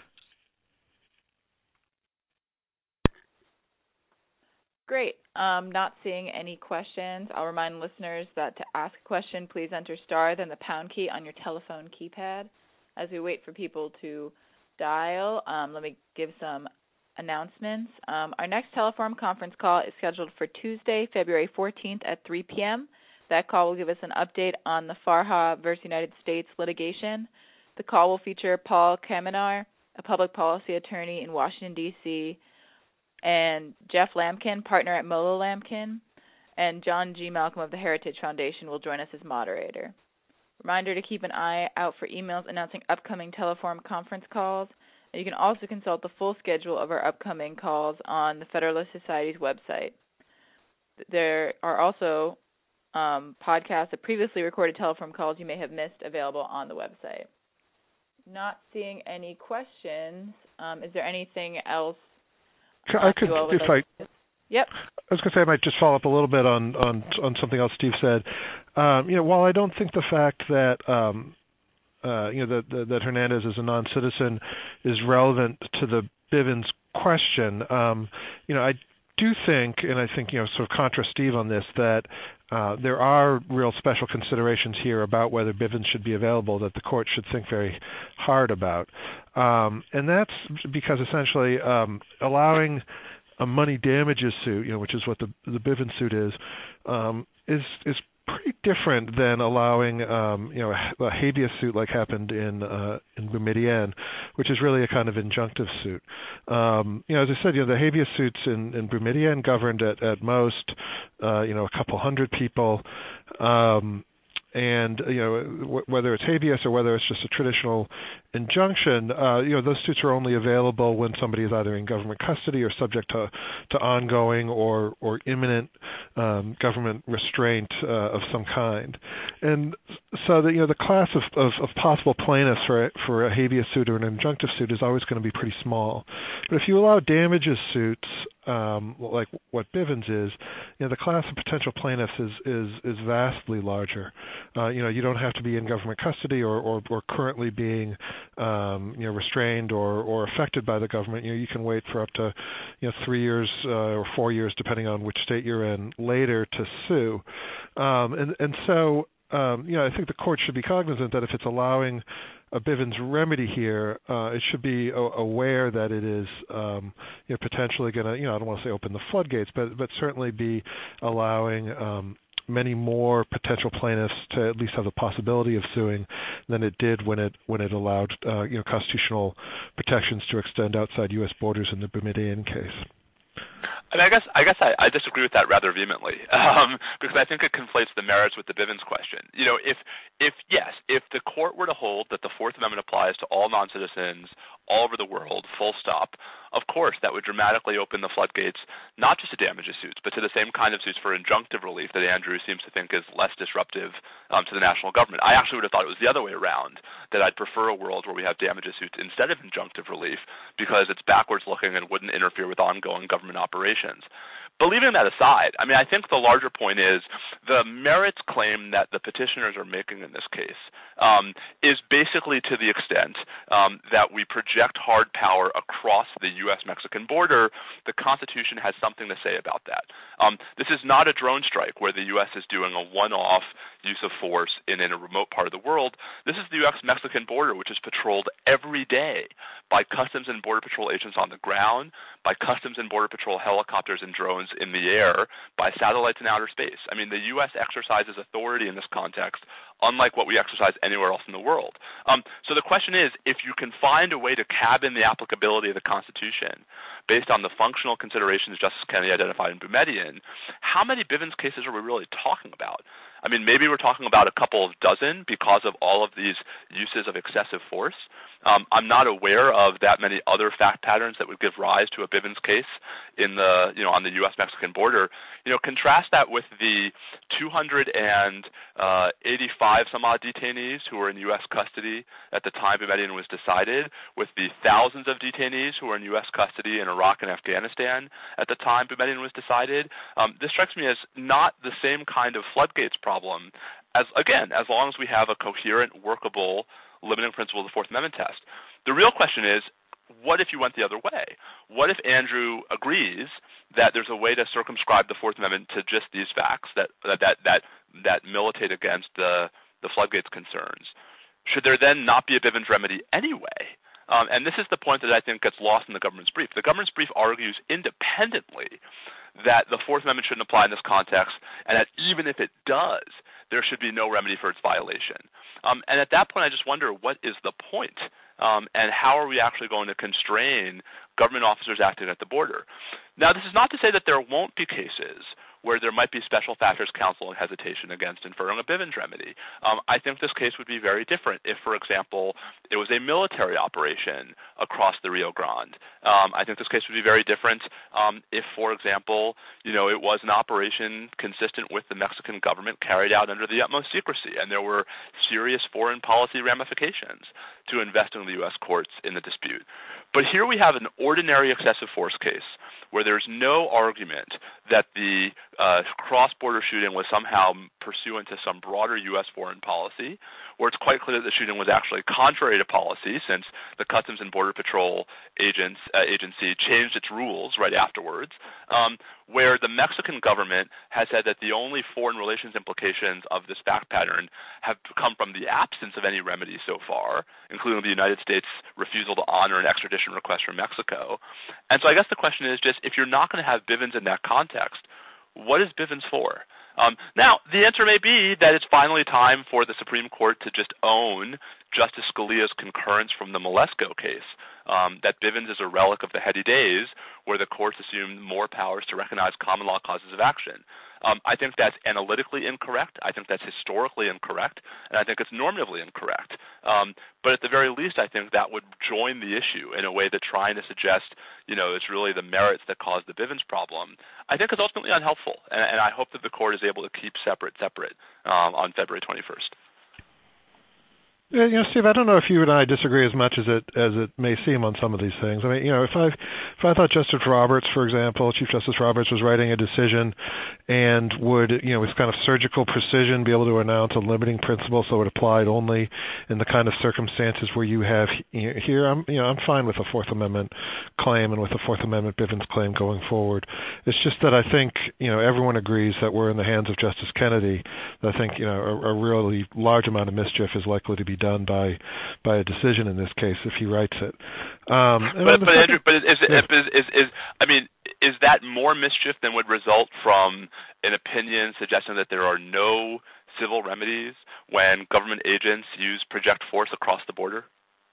Great. Um, not seeing any questions. I'll remind listeners that to ask a question, please enter star, then the pound key on your telephone keypad. As we wait for people to dial, um, let me give some announcements. Um, our next Teleforum conference call is scheduled for Tuesday, February fourteenth at three p.m. That call will give us an update on the Farha versus United States litigation. The call will feature Paul Kamenar, a public policy attorney in Washington, D C, and Jeff Lampkin, partner at Molo Lampkin, and John G. Malcolm of the Heritage Foundation will join us as moderator. Reminder to keep an eye out for emails announcing upcoming Teleforum conference calls. And you can also consult the full schedule of our upcoming calls on the Federalist Society's website. There are also um, podcasts of previously recorded Teleforum calls you may have missed available on the website. Not seeing any questions. Um, is there anything else? I could, if I, yep. I was going to say I might just follow up a little bit on, on, on something else Steve said. Um, you know, while I don't think the fact that um, uh, you know that, that that Hernandez is a non-citizen is relevant to the Bivens question, um, you know, I do think, and I think you know, sort of contra Steve on this, that uh, there are real special considerations here about whether Bivens should be available that the court should think very hard about. Um, and that's because essentially um, allowing a money damages suit, you know, which is what the the Bivens suit is, um, is is pretty different than allowing um, you know a, a habeas suit like happened in uh, in Boumediene, which is really a kind of injunctive suit. Um, you know, as I said, you know, the habeas suits in, in Boumediene governed at, at most uh, you know a couple hundred people. Um, and you know w- whether it's habeas or whether it's just a traditional injunction, uh, you know those suits are only available when somebody is either in government custody or subject to to ongoing or or imminent um, government restraint uh, of some kind. And so that you know the class of, of, of possible plaintiffs for a, for a habeas suit or an injunctive suit is always going to be pretty small. But if you allow damages suits, um, like what Bivens is, you know the class of potential plaintiffs is is, is vastly larger. Uh, you know you don't have to be in government custody or, or, or currently being um, you know restrained or, or affected by the government. You know you can wait for up to you know three years uh, or four years, depending on which state you're in, later to sue. Um, and and so um, you know I think the court should be cognizant that if it's allowing a Bivens remedy here, uh, it should be a- aware that it is, um, you know, potentially going to, you know, I don't want to say open the floodgates, but but certainly be allowing um, many more potential plaintiffs to at least have the possibility of suing than it did when it when it allowed, uh, you know, constitutional protections to extend outside U S borders in the Boumediene case. I mean, I guess I guess I, I disagree with that rather vehemently um, because I think it conflates the merits with the Bivens question. You know, if if yes, if the court were to hold that the Fourth Amendment applies to all non-citizens all over the world, full stop, of course that would dramatically open the floodgates, not just to damages suits, but to the same kind of suits for injunctive relief that Andrew seems to think is less disruptive um, to the national government. I actually would have thought it was the other way around, that I'd prefer a world where we have damages suits instead of injunctive relief because it's backwards looking and wouldn't interfere with ongoing government operations. But leaving that aside, I mean, I think the larger point is the merits claim that the petitioners are making in this case um, is basically to the extent um, that we project hard power across the U S Mexican border, the Constitution has something to say about that. Um, this is not a drone strike where the U S is doing a one-off use of force in, in a remote part of the world. This is the U S Mexican border, which is patrolled every day by Customs and Border Patrol agents on the ground, by Customs and Border Patrol helicopters and drones in the air, by satellites in outer space. I mean, the U S exercises authority in this context, unlike what we exercise anywhere else in the world. Um, so the question is, if you can find a way to cabin the applicability of the Constitution based on the functional considerations Justice Kennedy identified in Boumediene, how many Bivens cases are we really talking about? I mean, maybe we're talking about a couple of dozen because of all of these uses of excessive force. Um, I'm not aware of that many other fact patterns that would give rise to a Bivens case in the, you know, on the U S Mexican border. You know, contrast that with the two hundred eighty-five some odd detainees who were in U S custody at the time Boumediene was decided, with the thousands of detainees who were in U S custody in Iraq and Afghanistan at the time Boumediene was decided. Um, this strikes me as not the same kind of floodgates problem as, again, as long as we have a coherent, workable limiting principle of the Fourth Amendment test. The real question is, what if you went the other way? What if Andrew agrees that there's a way to circumscribe the Fourth Amendment to just these facts that that that that, that militate against the, the floodgates concerns? Should there then not be a Bivens remedy anyway? Um, and this is the point that I think gets lost in the government's brief. The government's brief argues independently that the Fourth Amendment shouldn't apply in this context, and that even if it does, there should be no remedy for its violation. Um, and at that point, I just wonder, what is the point? Um, and how are we actually going to constrain government officers acting at the border? Now, this is not to say that there won't be cases where there might be special factors counsel and hesitation against inferring a Bivens remedy. Um, I think this case would be very different if, for example, it was a military operation across the Rio Grande. Um, I think this case would be very different um, if, for example, you know, it was an operation consistent with the Mexican government carried out under the utmost secrecy, and there were serious foreign policy ramifications to investing the U S courts in the dispute. But here we have an ordinary excessive force case where there's no argument that the uh, cross-border shooting was somehow pursuant to some broader U S foreign policy, where it's quite clear that the shooting was actually contrary to policy, since the Customs and Border Patrol agents, uh, agency changed its rules right afterwards, um, where the Mexican government has said that the only foreign relations implications of this fact pattern have come from the absence of any remedy so far, including the United States' refusal to honor an extradition request from Mexico. And so I guess the question is just, if you're not going to have Bivens in that context, what is Bivens for? Um, now, the answer may be that it's finally time for the Supreme Court to just own Justice Scalia's concurrence from the Malesko case, um, that Bivens is a relic of the heady days where the courts assumed more powers to recognize common law causes of action. Um, I think that's analytically incorrect. I think that's historically incorrect, and I think it's normatively incorrect. Um, but at the very least, I think that would join the issue in a way that trying to suggest, you know, it's really the merits that caused the Bivens problem, I think is ultimately unhelpful. And, and I hope that the court is able to keep separate, separate um, on February twenty-first. Yeah, you know, Steve, I don't know if you and I disagree as much as it as it may seem on some of these things. I mean, you know, if I if I thought Justice Roberts, for example, Chief Justice Roberts was writing a decision and would, you know, with kind of surgical precision be able to announce a limiting principle so it applied only in the kind of circumstances where you have here, I'm, you know, I'm fine with a Fourth Amendment claim and with a Fourth Amendment Bivens claim going forward. It's just that I think, you know, everyone agrees that we're in the hands of Justice Kennedy. I think, you know, a, a really large amount of mischief is likely to be done by by a decision in this case if he writes it. Um, but but, second, Andrew, but is, yeah. is, is, is I mean, is that more mischief than would result from an opinion suggesting that there are no civil remedies when government agents use project force across the border?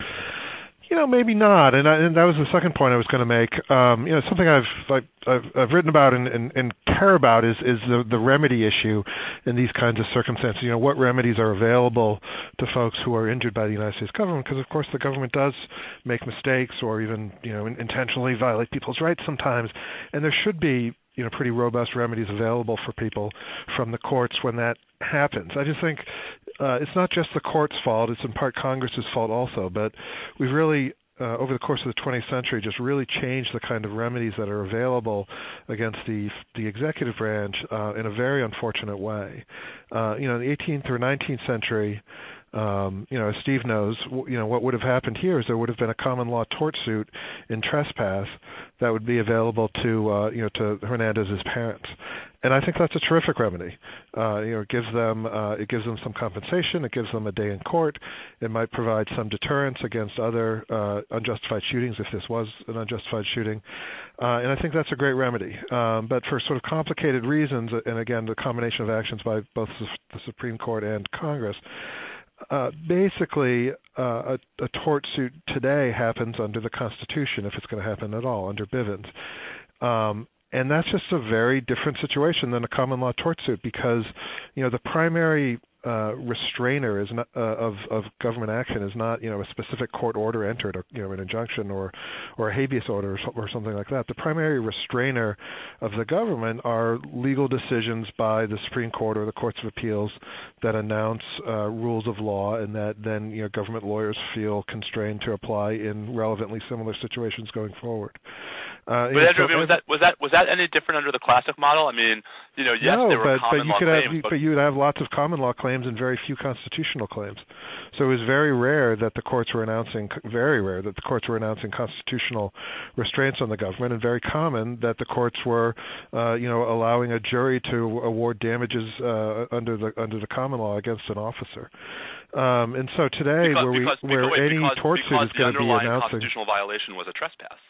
You know, maybe not, and, I, and that was the second point I was going to make. Um, you know, something I've I've, I've, I've written about and, and, and care about is is the, the remedy issue in these kinds of circumstances. You know, what remedies are available to folks who are injured by the United States government? Because of course the government does make mistakes or even, you know, intentionally violate people's rights sometimes, and there should be, you know, pretty robust remedies available for people from the courts when that happens. I just think uh, it's not just the court's fault; it's in part Congress's fault also. But we've really, uh, over the course of the twentieth century, just really changed the kind of remedies that are available against the the executive branch uh, in a very unfortunate way. Uh, you know, in the eighteenth or nineteenth century. Um, you know, as Steve knows, w- you know, what would have happened here is there would have been a common law tort suit in trespass that would be available to, uh, you know, to Hernandez's parents, and I think that's a terrific remedy. Uh, you know, it gives them, uh, it gives them some compensation, it gives them a day in court, it might provide some deterrence against other uh, unjustified shootings if this was an unjustified shooting, uh, and I think that's a great remedy. Um, but for sort of complicated reasons, and again, the combination of actions by both the Supreme Court and Congress. Uh, basically, uh, a, a tort suit today happens under the Constitution, if it's going to happen at all, under Bivens. Um, and that's just a very different situation than a common law tort suit because, you know, the primary uh, restrainer is not, uh, of, of government action is not, you know, a specific court order entered, or, you know, an injunction or, or a habeas order or, so, or something like that. The primary restrainer of the government are legal decisions by the Supreme Court or the Courts of Appeals that announce uh, rules of law and that then, you know, government lawyers feel constrained to apply in relevantly similar situations going forward. Uh, but Andrew, so, I mean, was that was that was that any different under the classic model? I mean, you know, yes, no, there were but, common but you law could claims, have, but, but you would have lots of common law claims and very few constitutional claims. So it was very rare that the courts were announcing, very rare that the courts were announcing constitutional restraints on the government, and very common that the courts were, uh, you know, allowing a jury to award damages uh, under the under the common law against an officer. Um, and so today, because, where we because, where because, any because, tort suit is going to be announcing constitutional violation was a trespass.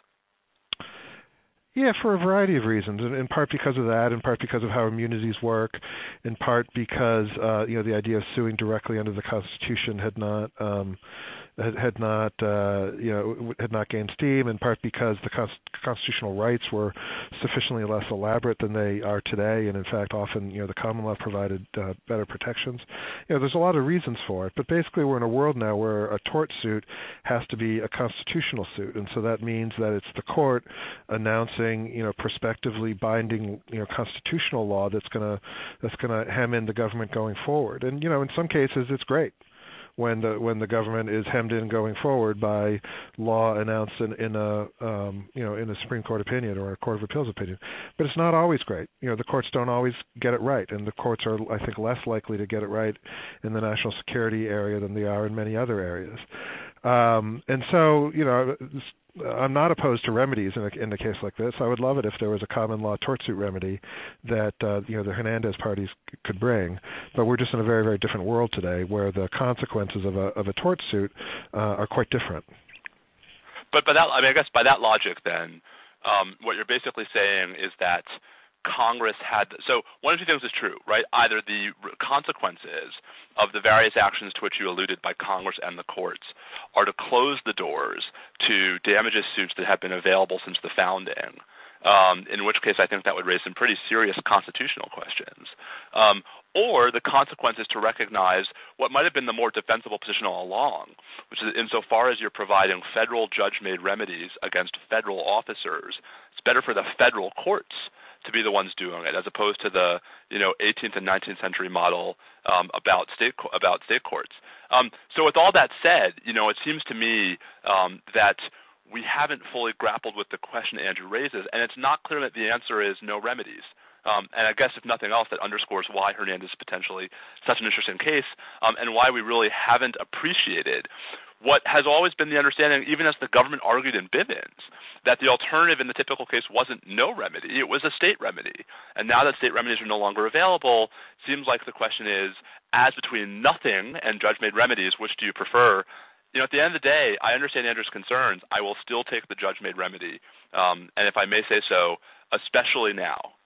Yeah, for a variety of reasons, in, in part because of that, in part because of how immunities work, in part because uh, you know the idea of suing directly under the Constitution had not um, had, had not uh, you know had not gained steam, in part because the const- constitutional rights were sufficiently less elaborate than they are today, and in fact, often you know the common law provided uh, better protections. You know, there's a lot of reasons for it, but basically, we're in a world now where a tort suit has to be a constitutional suit, and so that means that it's the court announcing, you know, prospectively binding, you know, constitutional law that's gonna that's gonna hem in the government going forward. And you know, in some cases, it's great when the when the government is hemmed in going forward by law announced in, in a um, you know in a Supreme Court opinion or a Court of Appeals opinion. But it's not always great. You know, the courts don't always get it right, and the courts are, I think, less likely to get it right in the national security area than they are in many other areas. Um, and so, you know, I'm not opposed to remedies in a, in a case like this. I would love it if there was a common law tort suit remedy that uh, you know the Hernandez parties c- could bring. But we're just in a very, very different world today, where the consequences of a of a tort suit uh, are quite different. But by that, I mean, I guess by that logic, then um, what you're basically saying is that Congress had – so one of two things is true, right? Either the consequences of the various actions to which you alluded by Congress and the courts are to close the doors to damages suits that have been available since the founding, um, in which case I think that would raise some pretty serious constitutional questions. Um, or the consequence is to recognize what might have been the more defensible position all along, which is insofar as you're providing federal judge-made remedies against federal officers, it's better for the federal courts to be the ones doing it, as opposed to the you know eighteenth and nineteenth century model um, about state about state courts. Um, so with all that said, you know, it seems to me um, that we haven't fully grappled with the question Andrew raises, and it's not clear that the answer is no remedies. Um, and I guess, if nothing else, that underscores why Hernandez is potentially such an interesting case, um, and why we really haven't appreciated what has always been the understanding, even as the government argued in Bivens, that the alternative in the typical case wasn't no remedy, it was a state remedy. And now that state remedies are no longer available, it seems like the question is, as between nothing and judge-made remedies, which do you prefer? You know, at the end of the day, I understand Andrew's concerns. I will still take the judge-made remedy, um, and if I may say so, especially now.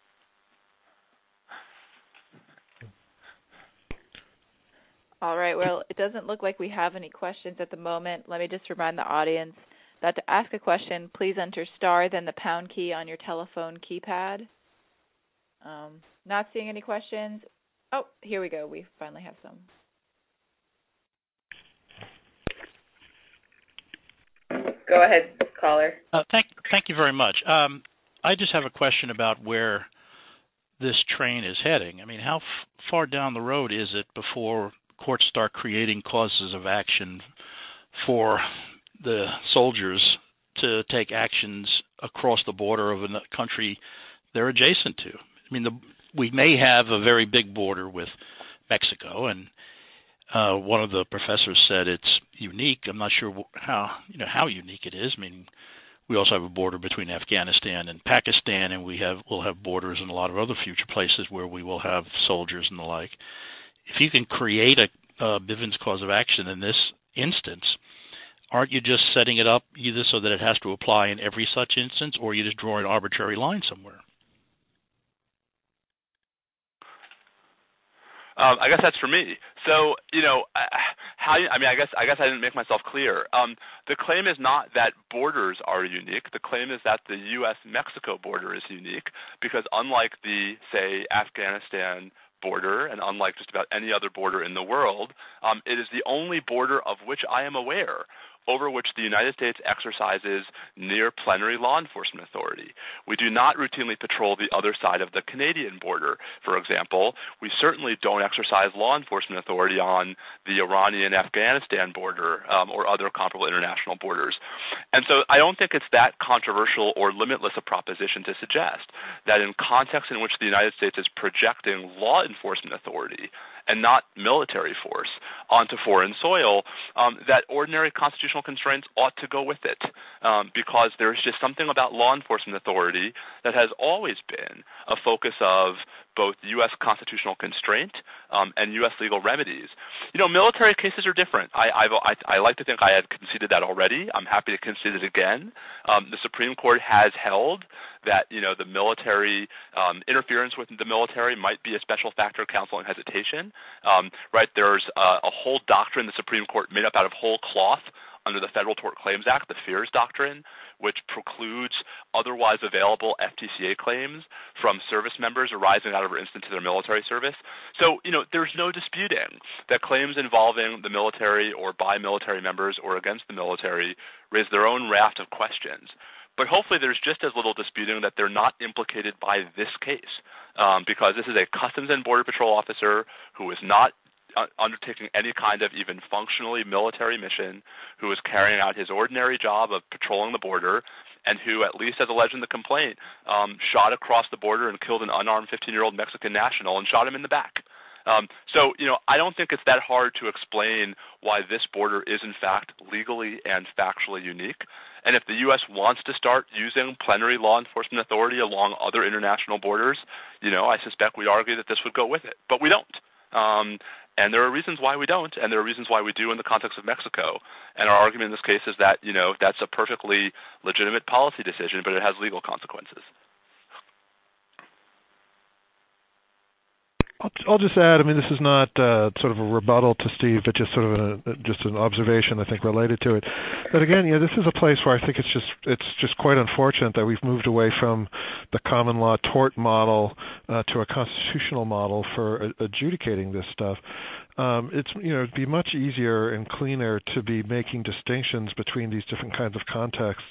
All right, well, it doesn't look like we have any questions at the moment. Let me just remind the audience that to ask a question, please enter star, then the pound key on your telephone keypad. Um, not seeing any questions. Oh, here we go. We finally have some. Go ahead, caller. Uh, thank, thank you very much. Um, I just have a question about where this train is heading. I mean, how f- far down the road is it before courts start creating causes of action for the soldiers to take actions across the border of a country they're adjacent to? I mean, the, we may have a very big border with Mexico, and uh, one of the professors said it's unique. I'm not sure how you know how unique it is. I mean, we also have a border between Afghanistan and Pakistan, and we have we'll have borders in a lot of other future places where we will have soldiers and the like. If you can create a uh, Bivens cause of action in this instance, aren't you just setting it up either so that it has to apply in every such instance, or you just draw an arbitrary line somewhere? Um, I guess that's for me. So, you know, how I mean, I guess I guess I didn't make myself clear. Um, the claim is not that borders are unique. The claim is that the U S Mexico border is unique because, unlike the, say, Afghanistan border, and unlike just about any other border in the world, um, it is the only border of which I am aware over which the United States exercises near plenary law enforcement authority. We do not routinely patrol the other side of the Canadian border, for example. We certainly don't exercise law enforcement authority on the Iranian-Afghanistan border um, or other comparable international borders. And so I don't think it's that controversial or limitless a proposition to suggest that in contexts in which the United States is projecting law enforcement authority and not military force onto foreign soil, um, that ordinary constitutional constraints ought to go with it, um, because there's just something about law enforcement authority that has always been a focus of both U S constitutional constraint um, and U S legal remedies. You know, military cases are different. I, I've, I, I like to think I had conceded that already. I'm happy to concede it again. Um, the Supreme Court has held that, you know, the military um, interference with the military might be a special factor of counsel and hesitation. Um, right? There's a, a whole doctrine the Supreme Court made up out of whole cloth under the Federal Tort Claims Act, the FEARS Doctrine, which precludes otherwise available F T C A claims from service members arising out of or instant to their military service. So, you know, there's no disputing that claims involving the military or by military members or against the military raise their own raft of questions. But hopefully there's just as little disputing that they're not implicated by this case, um, because this is a Customs and Border Patrol officer who is not undertaking any kind of even functionally military mission, who is carrying out his ordinary job of patrolling the border, and who, at least as alleged in the complaint, um, shot across the border and killed an unarmed fifteen-year-old Mexican national and shot him in the back. Um, so, you know, I don't think it's that hard to explain why this border is, in fact, legally and factually unique. And if the U S wants to start using plenary law enforcement authority along other international borders, you know, I suspect we'd argue that this would go with it. But we don't. Um, and there are reasons why we don't, and there are reasons why we do in the context of Mexico. And our argument in this case is that, you know, that's a perfectly legitimate policy decision, but it has legal consequences. I'll, I'll just add, I mean, this is not uh, sort of a rebuttal to Steve, but just sort of a, just an observation, I think, related to it. But again, you know, this is a place where I think it's just it's just quite unfortunate that we've moved away from the common law tort model uh, to a constitutional model for uh, adjudicating this stuff. Um, it's you know it'd be much easier and cleaner to be making distinctions between these different kinds of contexts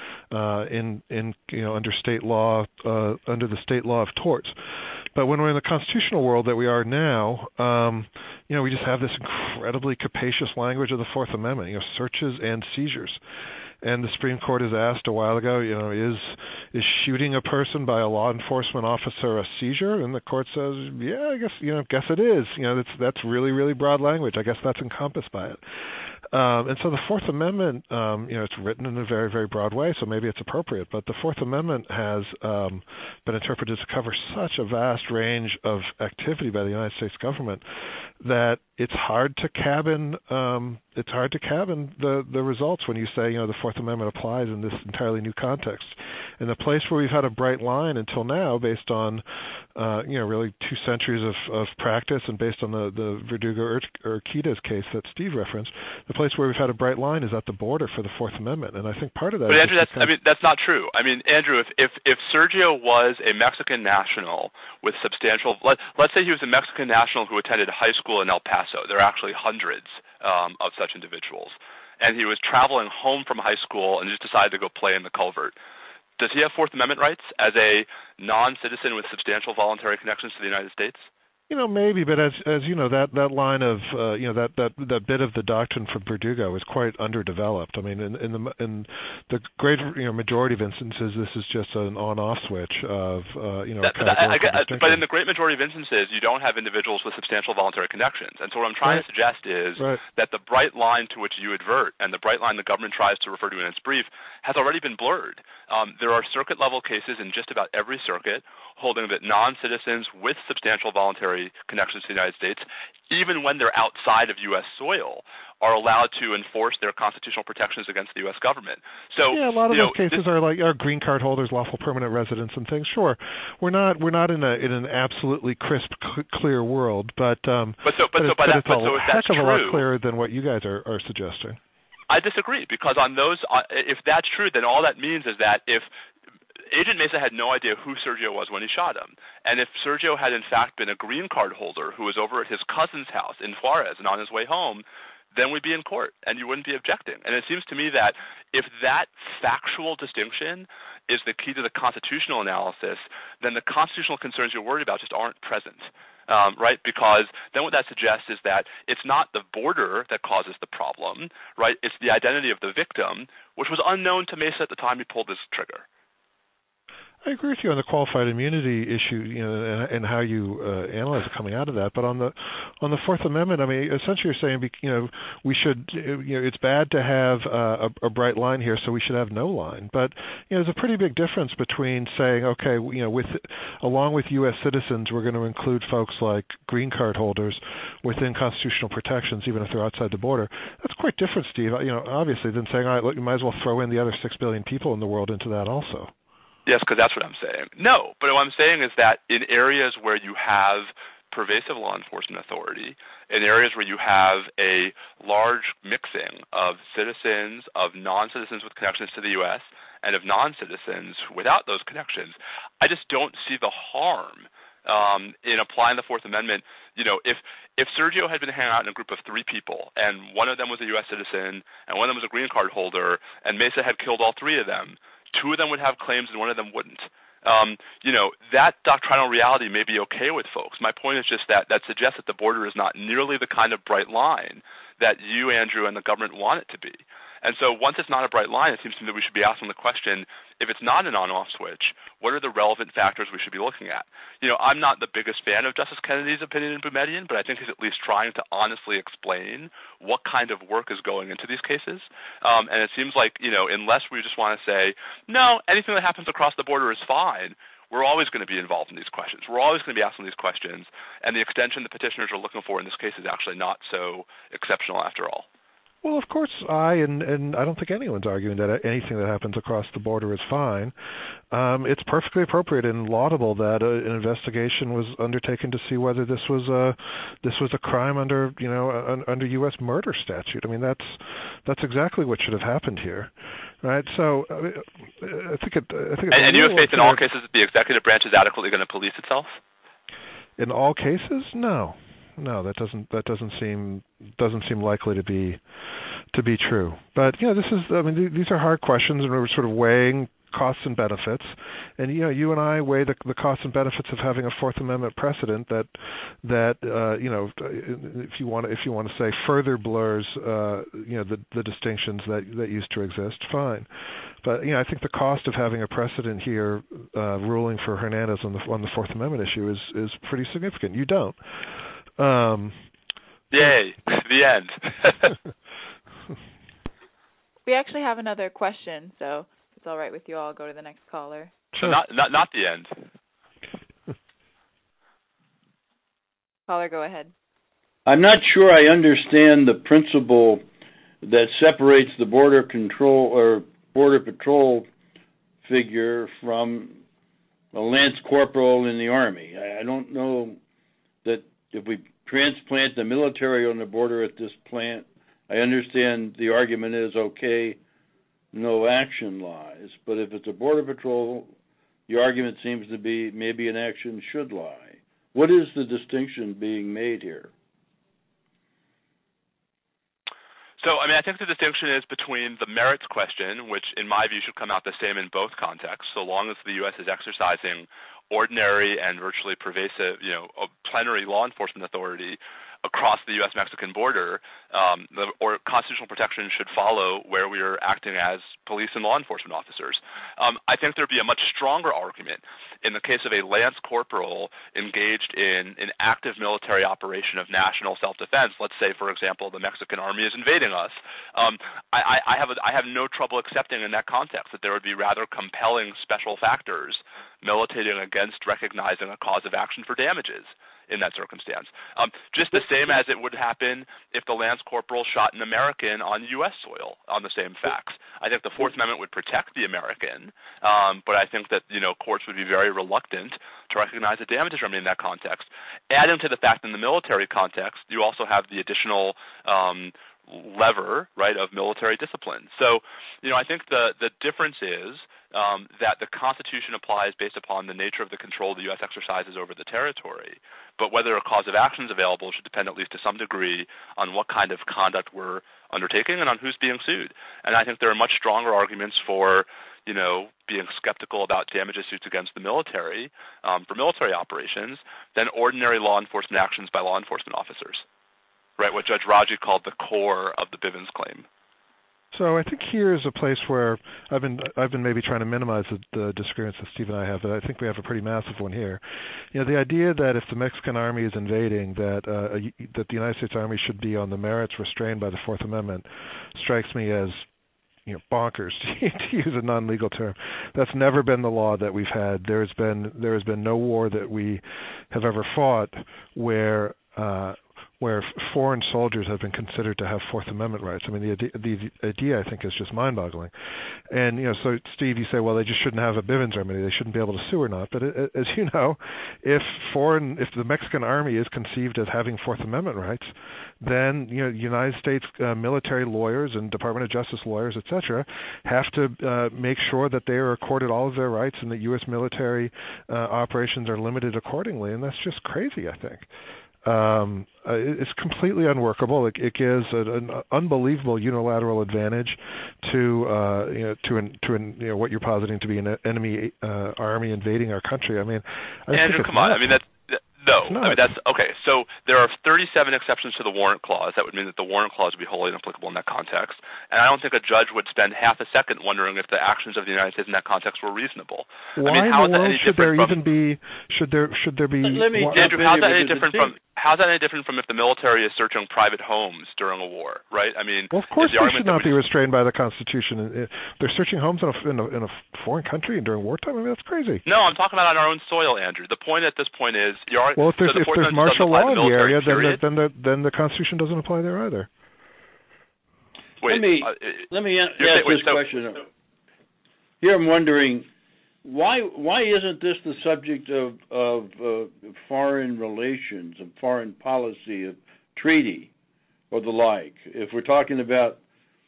uh, in in you know under state law uh, under the state law of torts. But when we're in the constitutional world that we are now, um, you know, we just have this incredibly capacious language of the Fourth Amendment, you know, searches and seizures. And the Supreme Court has asked a while ago, you know, is is shooting a person by a law enforcement officer a seizure? And the court says, yeah, I guess, you know, guess it is. You know, that's that's really, really broad language. I guess that's encompassed by it. Um, and so the Fourth Amendment, um, you know, it's written in a very, very broad way, so maybe it's appropriate. But the Fourth Amendment has um, been interpreted to cover such a vast range of activity by the United States government that it's hard to cabin um, it's hard to cabin the, the results when you say, you know, the Fourth Amendment applies in this entirely new context. And the place where we've had a bright line until now, based on uh, you know, really two centuries of, of practice and based on the, the Verdugo-Urquidez case that Steve referenced, the place where we've had a bright line is at the border for the Fourth Amendment. And I think part of that But is Andrew, that's, I mean, that's not true. I mean, Andrew, if, if, if Sergio was a Mexican national with substantial, let, let's say he was a Mexican national who attended high school in El Paso. There are actually hundreds um, of such individuals. And he was traveling home from high school and just decided to go play in the culvert. Does he have Fourth Amendment rights as a non-citizen with substantial voluntary connections to the United States? You know, maybe, but as as you know, that that line of uh, you know that, that that bit of the doctrine from Verdugo is quite underdeveloped. I mean, in, in the in the great you know majority of instances, this is just an on-off switch of uh, you know. That, but, I, I, but in the great majority of instances, you don't have individuals with substantial voluntary connections. And so what I'm trying right. to suggest is right. that the bright line to which you advert and the bright line the government tries to refer to in its brief has already been blurred. Um, there are circuit-level cases in just about every circuit holding that non-citizens with substantial voluntary connections to the United States, even when they're outside of U S soil, are allowed to enforce their constitutional protections against the U S government. So yeah, a lot of you those know, cases this, are like are green card holders, lawful permanent residents, and things. Sure, we're not we're not in a in an absolutely crisp, c- clear world, but um, but so but, but so, but, but that, it's but a so if heck that's of a true, lot clearer than what you guys are, are suggesting. I disagree, because on those, uh, if that's true, then all that means is that if Agent Mesa had no idea who Sergio was when he shot him. And if Sergio had in fact been a green card holder who was over at his cousin's house in Juarez and on his way home, then we'd be in court and you wouldn't be objecting. And it seems to me that if that factual distinction is the key to the constitutional analysis, then the constitutional concerns you're worried about just aren't present. Um, right? Because then what that suggests is that it's not the border that causes the problem, right? It's the identity of the victim, which was unknown to Mesa at the time he pulled this trigger. I agree with you on the qualified immunity issue, you know, and, and how you uh, analyze it coming out of that. But on the on the Fourth Amendment, I mean, essentially you're saying, you know, we should, you know, it's bad to have uh, a, a bright line here, so we should have no line. But you know, there's a pretty big difference between saying, okay, you know, with along with U S citizens, we're going to include folks like green card holders within constitutional protections, even if they're outside the border. That's quite different, Steve. You know, obviously, than saying, all right, look, you might as well throw in the other six billion people in the world into that also. Yes, because that's what I'm saying. No, but what I'm saying is that in areas where you have pervasive law enforcement authority, in areas where you have a large mixing of citizens, of non-citizens with connections to the U S, and of non-citizens without those connections, I just don't see the harm um, in applying the Fourth Amendment. You know, if if Sergio had been hanging out in a group of three people, and one of them was a U S citizen, and one of them was a green card holder, and Mesa had killed all three of them, two of them would have claims and one of them wouldn't. Um, you know, that doctrinal reality may be okay with folks. My point is just that that suggests that the border is not nearly the kind of bright line that you, Andrew, and the government want it to be. And so once it's not a bright line, it seems to me that we should be asking the question, if it's not an on-off switch, what are the relevant factors we should be looking at? You know, I'm not the biggest fan of Justice Kennedy's opinion in Boumediene, but I think he's at least trying to honestly explain what kind of work is going into these cases. Um, and it seems like, you know, unless we just want to say, no, anything that happens across the border is fine, we're always going to be involved in these questions. We're always going to be asking these questions. And the extension the petitioners are looking for in this case is actually not so exceptional after all. Well, of course, I and, and I don't think anyone's arguing that anything that happens across the border is fine. Um, it's perfectly appropriate and laudable that a, an investigation was undertaken to see whether this was a this was a crime under you know a, under U S murder statute. I mean, that's that's exactly what should have happened here, right? So I, mean, I think it. I think it's and, and you have faith in all cases that the executive branch is adequately going to police itself? In all cases, no. No, that doesn't that doesn't seem doesn't seem likely to be to be true. But you know, this is I mean these are hard questions, and we're sort of weighing costs and benefits. And you know, you and I weigh the, the costs and benefits of having a Fourth Amendment precedent that that uh, you know, if you want to, if you want to say further blurs uh, you know the the distinctions that that used to exist. Fine. But you know, I think the cost of having a precedent here uh, ruling for Hernandez on the on the Fourth Amendment issue is is pretty significant. You don't. Um, Yay! The end. We actually have another question, so if it's all right with you, I'll go to the next caller. Sure. Not, not, not the end. Caller, go ahead. I'm not sure I understand the principle that separates the border control or border patrol figure from a lance corporal in the Army. I, I don't know that if we transplant the military on the border at this plant, I understand the argument is, okay, no action lies. But if it's a border patrol, the argument seems to be maybe an action should lie. What is the distinction being made here? So, I mean, I think the distinction is between the merits question, which in my view should come out the same in both contexts, so long as the U S is exercising ordinary and virtually pervasive, you know, plenary law enforcement authority across the U S Mexican border, um, the, or constitutional protection should follow where we are acting as police and law enforcement officers. Um, I think there would be a much stronger argument in the case of a lance corporal engaged in an active military operation of national self-defense. Let's say, for example, the Mexican army is invading us. Um, I, I, have a, I have no trouble accepting in that context that there would be rather compelling special factors militating against recognizing a cause of action for damages in that circumstance. Um, just the same as it would happen if the lance corporal shot an American on U S soil on the same facts. I think the Fourth Amendment would protect the American, um, but I think that, you know, courts would be very reluctant to recognize a damages remedy in that context. Adding to the fact in the military context, you also have the additional um, lever, right, of military discipline. So, you know, I think the, the difference is Um, that the Constitution applies based upon the nature of the control the U S exercises over the territory. But whether a cause of action is available should depend at least to some degree on what kind of conduct we're undertaking and on who's being sued. And I think there are much stronger arguments for, you know, being skeptical about damages suits against the military um, for military operations than ordinary law enforcement actions by law enforcement officers, right, what Judge Raji called the core of the Bivens claim. So I think here is a place where I've been I've been maybe trying to minimize the, the disagreements that Steve and I have, but I think we have a pretty massive one here. You know, the idea that if the Mexican army is invading, that uh, a, that the United States Army should be on the merits restrained by the Fourth Amendment strikes me as, you know, bonkers, to use a non-legal term. That's never been the law that we've had. There has been there has been no war that we have ever fought where uh, where foreign soldiers have been considered to have Fourth Amendment rights. I mean, the idea, the idea I think, is just mind-boggling. And, you know, so, Steve, you say, well, they just shouldn't have a Bivens remedy. They shouldn't be able to sue or not. But as you know, if foreign, if the Mexican army is conceived as having Fourth Amendment rights, then, you know, United States uh, military lawyers and Department of Justice lawyers, et cetera, have to uh, make sure that they are accorded all of their rights and that U S military uh, operations are limited accordingly. And that's just crazy, I think. Um, it's completely unworkable. It, it gives a, an unbelievable unilateral advantage to uh, you know to an, to an, you know what you're positing to be an enemy uh, army invading our country. I mean, I Andrew, think come on. I mean, that's no. I mean, that's okay. So there are thirty-seven exceptions to the warrant clause. That would mean that the warrant clause would be wholly inapplicable in that context. And I don't think a judge would spend half a second wondering if the actions of the United States in that context were reasonable. Why I mean, how in the world should there from, even be? Should there should there be? Let me, Andrew, how's that any different from? How's that any different from if the military is searching private homes during a war, right? I mean, well, of course the they should not we, be restrained by the Constitution. They're searching homes in a, in a, in a foreign country and during wartime. I mean, that's crazy. No, I'm talking about on our own soil, Andrew. The point at this point is, you're, well, if there's, so the if there's martial law in the area, then the, then the then the Constitution doesn't apply there either. Wait, let me uh, let me ask saying, this wait, so, question. Here I'm wondering why why isn't this the subject of of uh, foreign relations, of foreign policy, of treaty, or the like? If we're talking about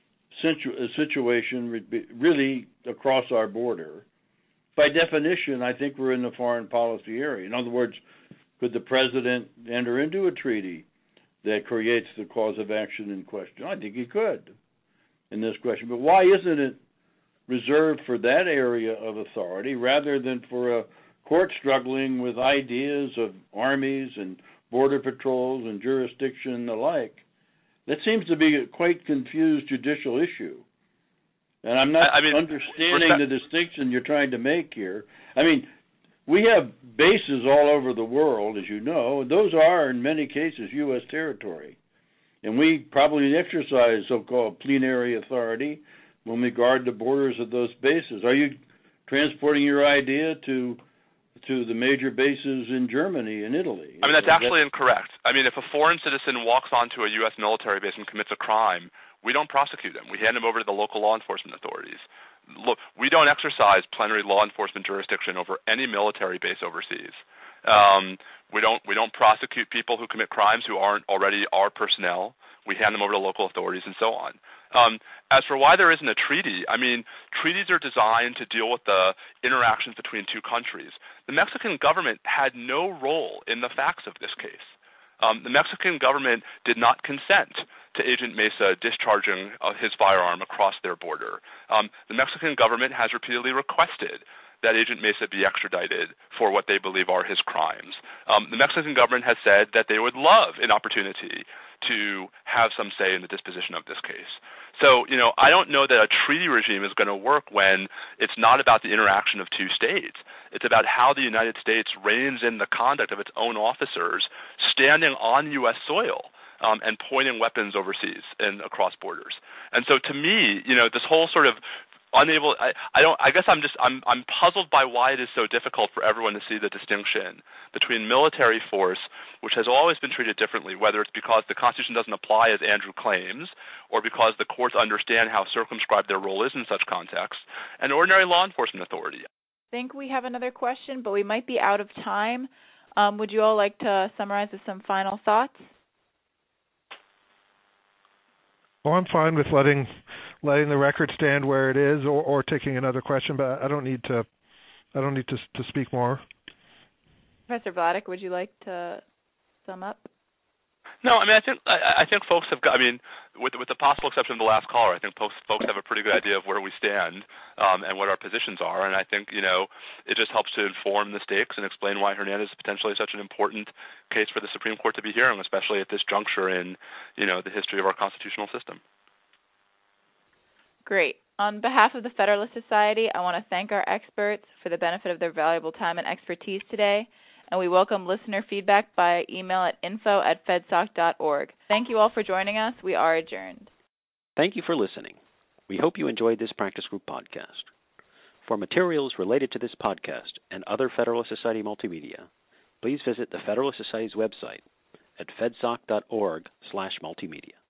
situ- a situation really across our border, by definition, I think we're in the foreign policy area. In other words, could the president enter into a treaty that creates the cause of action in question? I think he could in this question. But why isn't it reserved for that area of authority rather than for a court struggling with ideas of armies and border patrols and jurisdiction and the like? That seems to be a quite confused judicial issue. And I'm not I mean, understanding respect- the distinction you're trying to make here. I mean, we have bases all over the world, as you know, and those are, in many cases, U S territory. And we probably exercise so-called plenary authority when we guard the borders of those bases. Are you transporting your idea to to the major bases in Germany and Italy? I mean, that's actually incorrect. I mean, if a foreign citizen walks onto a U S military base and commits a crime, we don't prosecute them. We hand them over to the local law enforcement authorities. Look, we don't exercise plenary law enforcement jurisdiction over any military base overseas. Um, we don't we don't prosecute people who commit crimes who aren't already our personnel. We hand them over to local authorities and so on. Um, as for why there isn't a treaty, I mean, treaties are designed to deal with the interactions between two countries. The Mexican government had no role in the facts of this case. Um, the Mexican government did not consent to Agent Mesa discharging uh, his firearm across their border. Um, the Mexican government has repeatedly requested that Agent Mesa be extradited for what they believe are his crimes. Um, the Mexican government has said that they would love an opportunity to have some say in the disposition of this case. So, you know, I don't know that a treaty regime is going to work when it's not about the interaction of two states. It's about how the United States reins in the conduct of its own officers standing on U S soil um, and pointing weapons overseas and across borders. And so to me, you know, this whole sort of unable I, I don't I guess I'm just I'm I'm puzzled by why it is so difficult for everyone to see the distinction between military force, which has always been treated differently, whether it's because the Constitution doesn't apply as Andrew claims, or because the courts understand how circumscribed their role is in such contexts, and ordinary law enforcement authority. I think we have another question, but we might be out of time. Um, would you all like to summarize with some final thoughts? Well, I'm fine with letting letting the record stand where it is, or, or taking another question, but I don't need to. I don't need to to speak more. Professor Vladeck, would you like to sum up? No, I mean, I think I, I think folks have got. I mean, with with the possible exception of the last caller, I think folks folks have a pretty good idea of where we stand um, and what our positions are. And I think you know it just helps to inform the stakes and explain why Hernandez is potentially such an important case for the Supreme Court to be hearing, especially at this juncture in you know the history of our constitutional system. Great. On behalf of the Federalist Society, I want to thank our experts for the benefit of their valuable time and expertise today. And we welcome listener feedback by email at info at fedsoc dot org. Thank you all for joining us. We are adjourned. Thank you for listening. We hope you enjoyed this practice group podcast. For materials related to this podcast and other Federalist Society multimedia, please visit the Federalist Society's website at fedsoc dot org slash multimedia.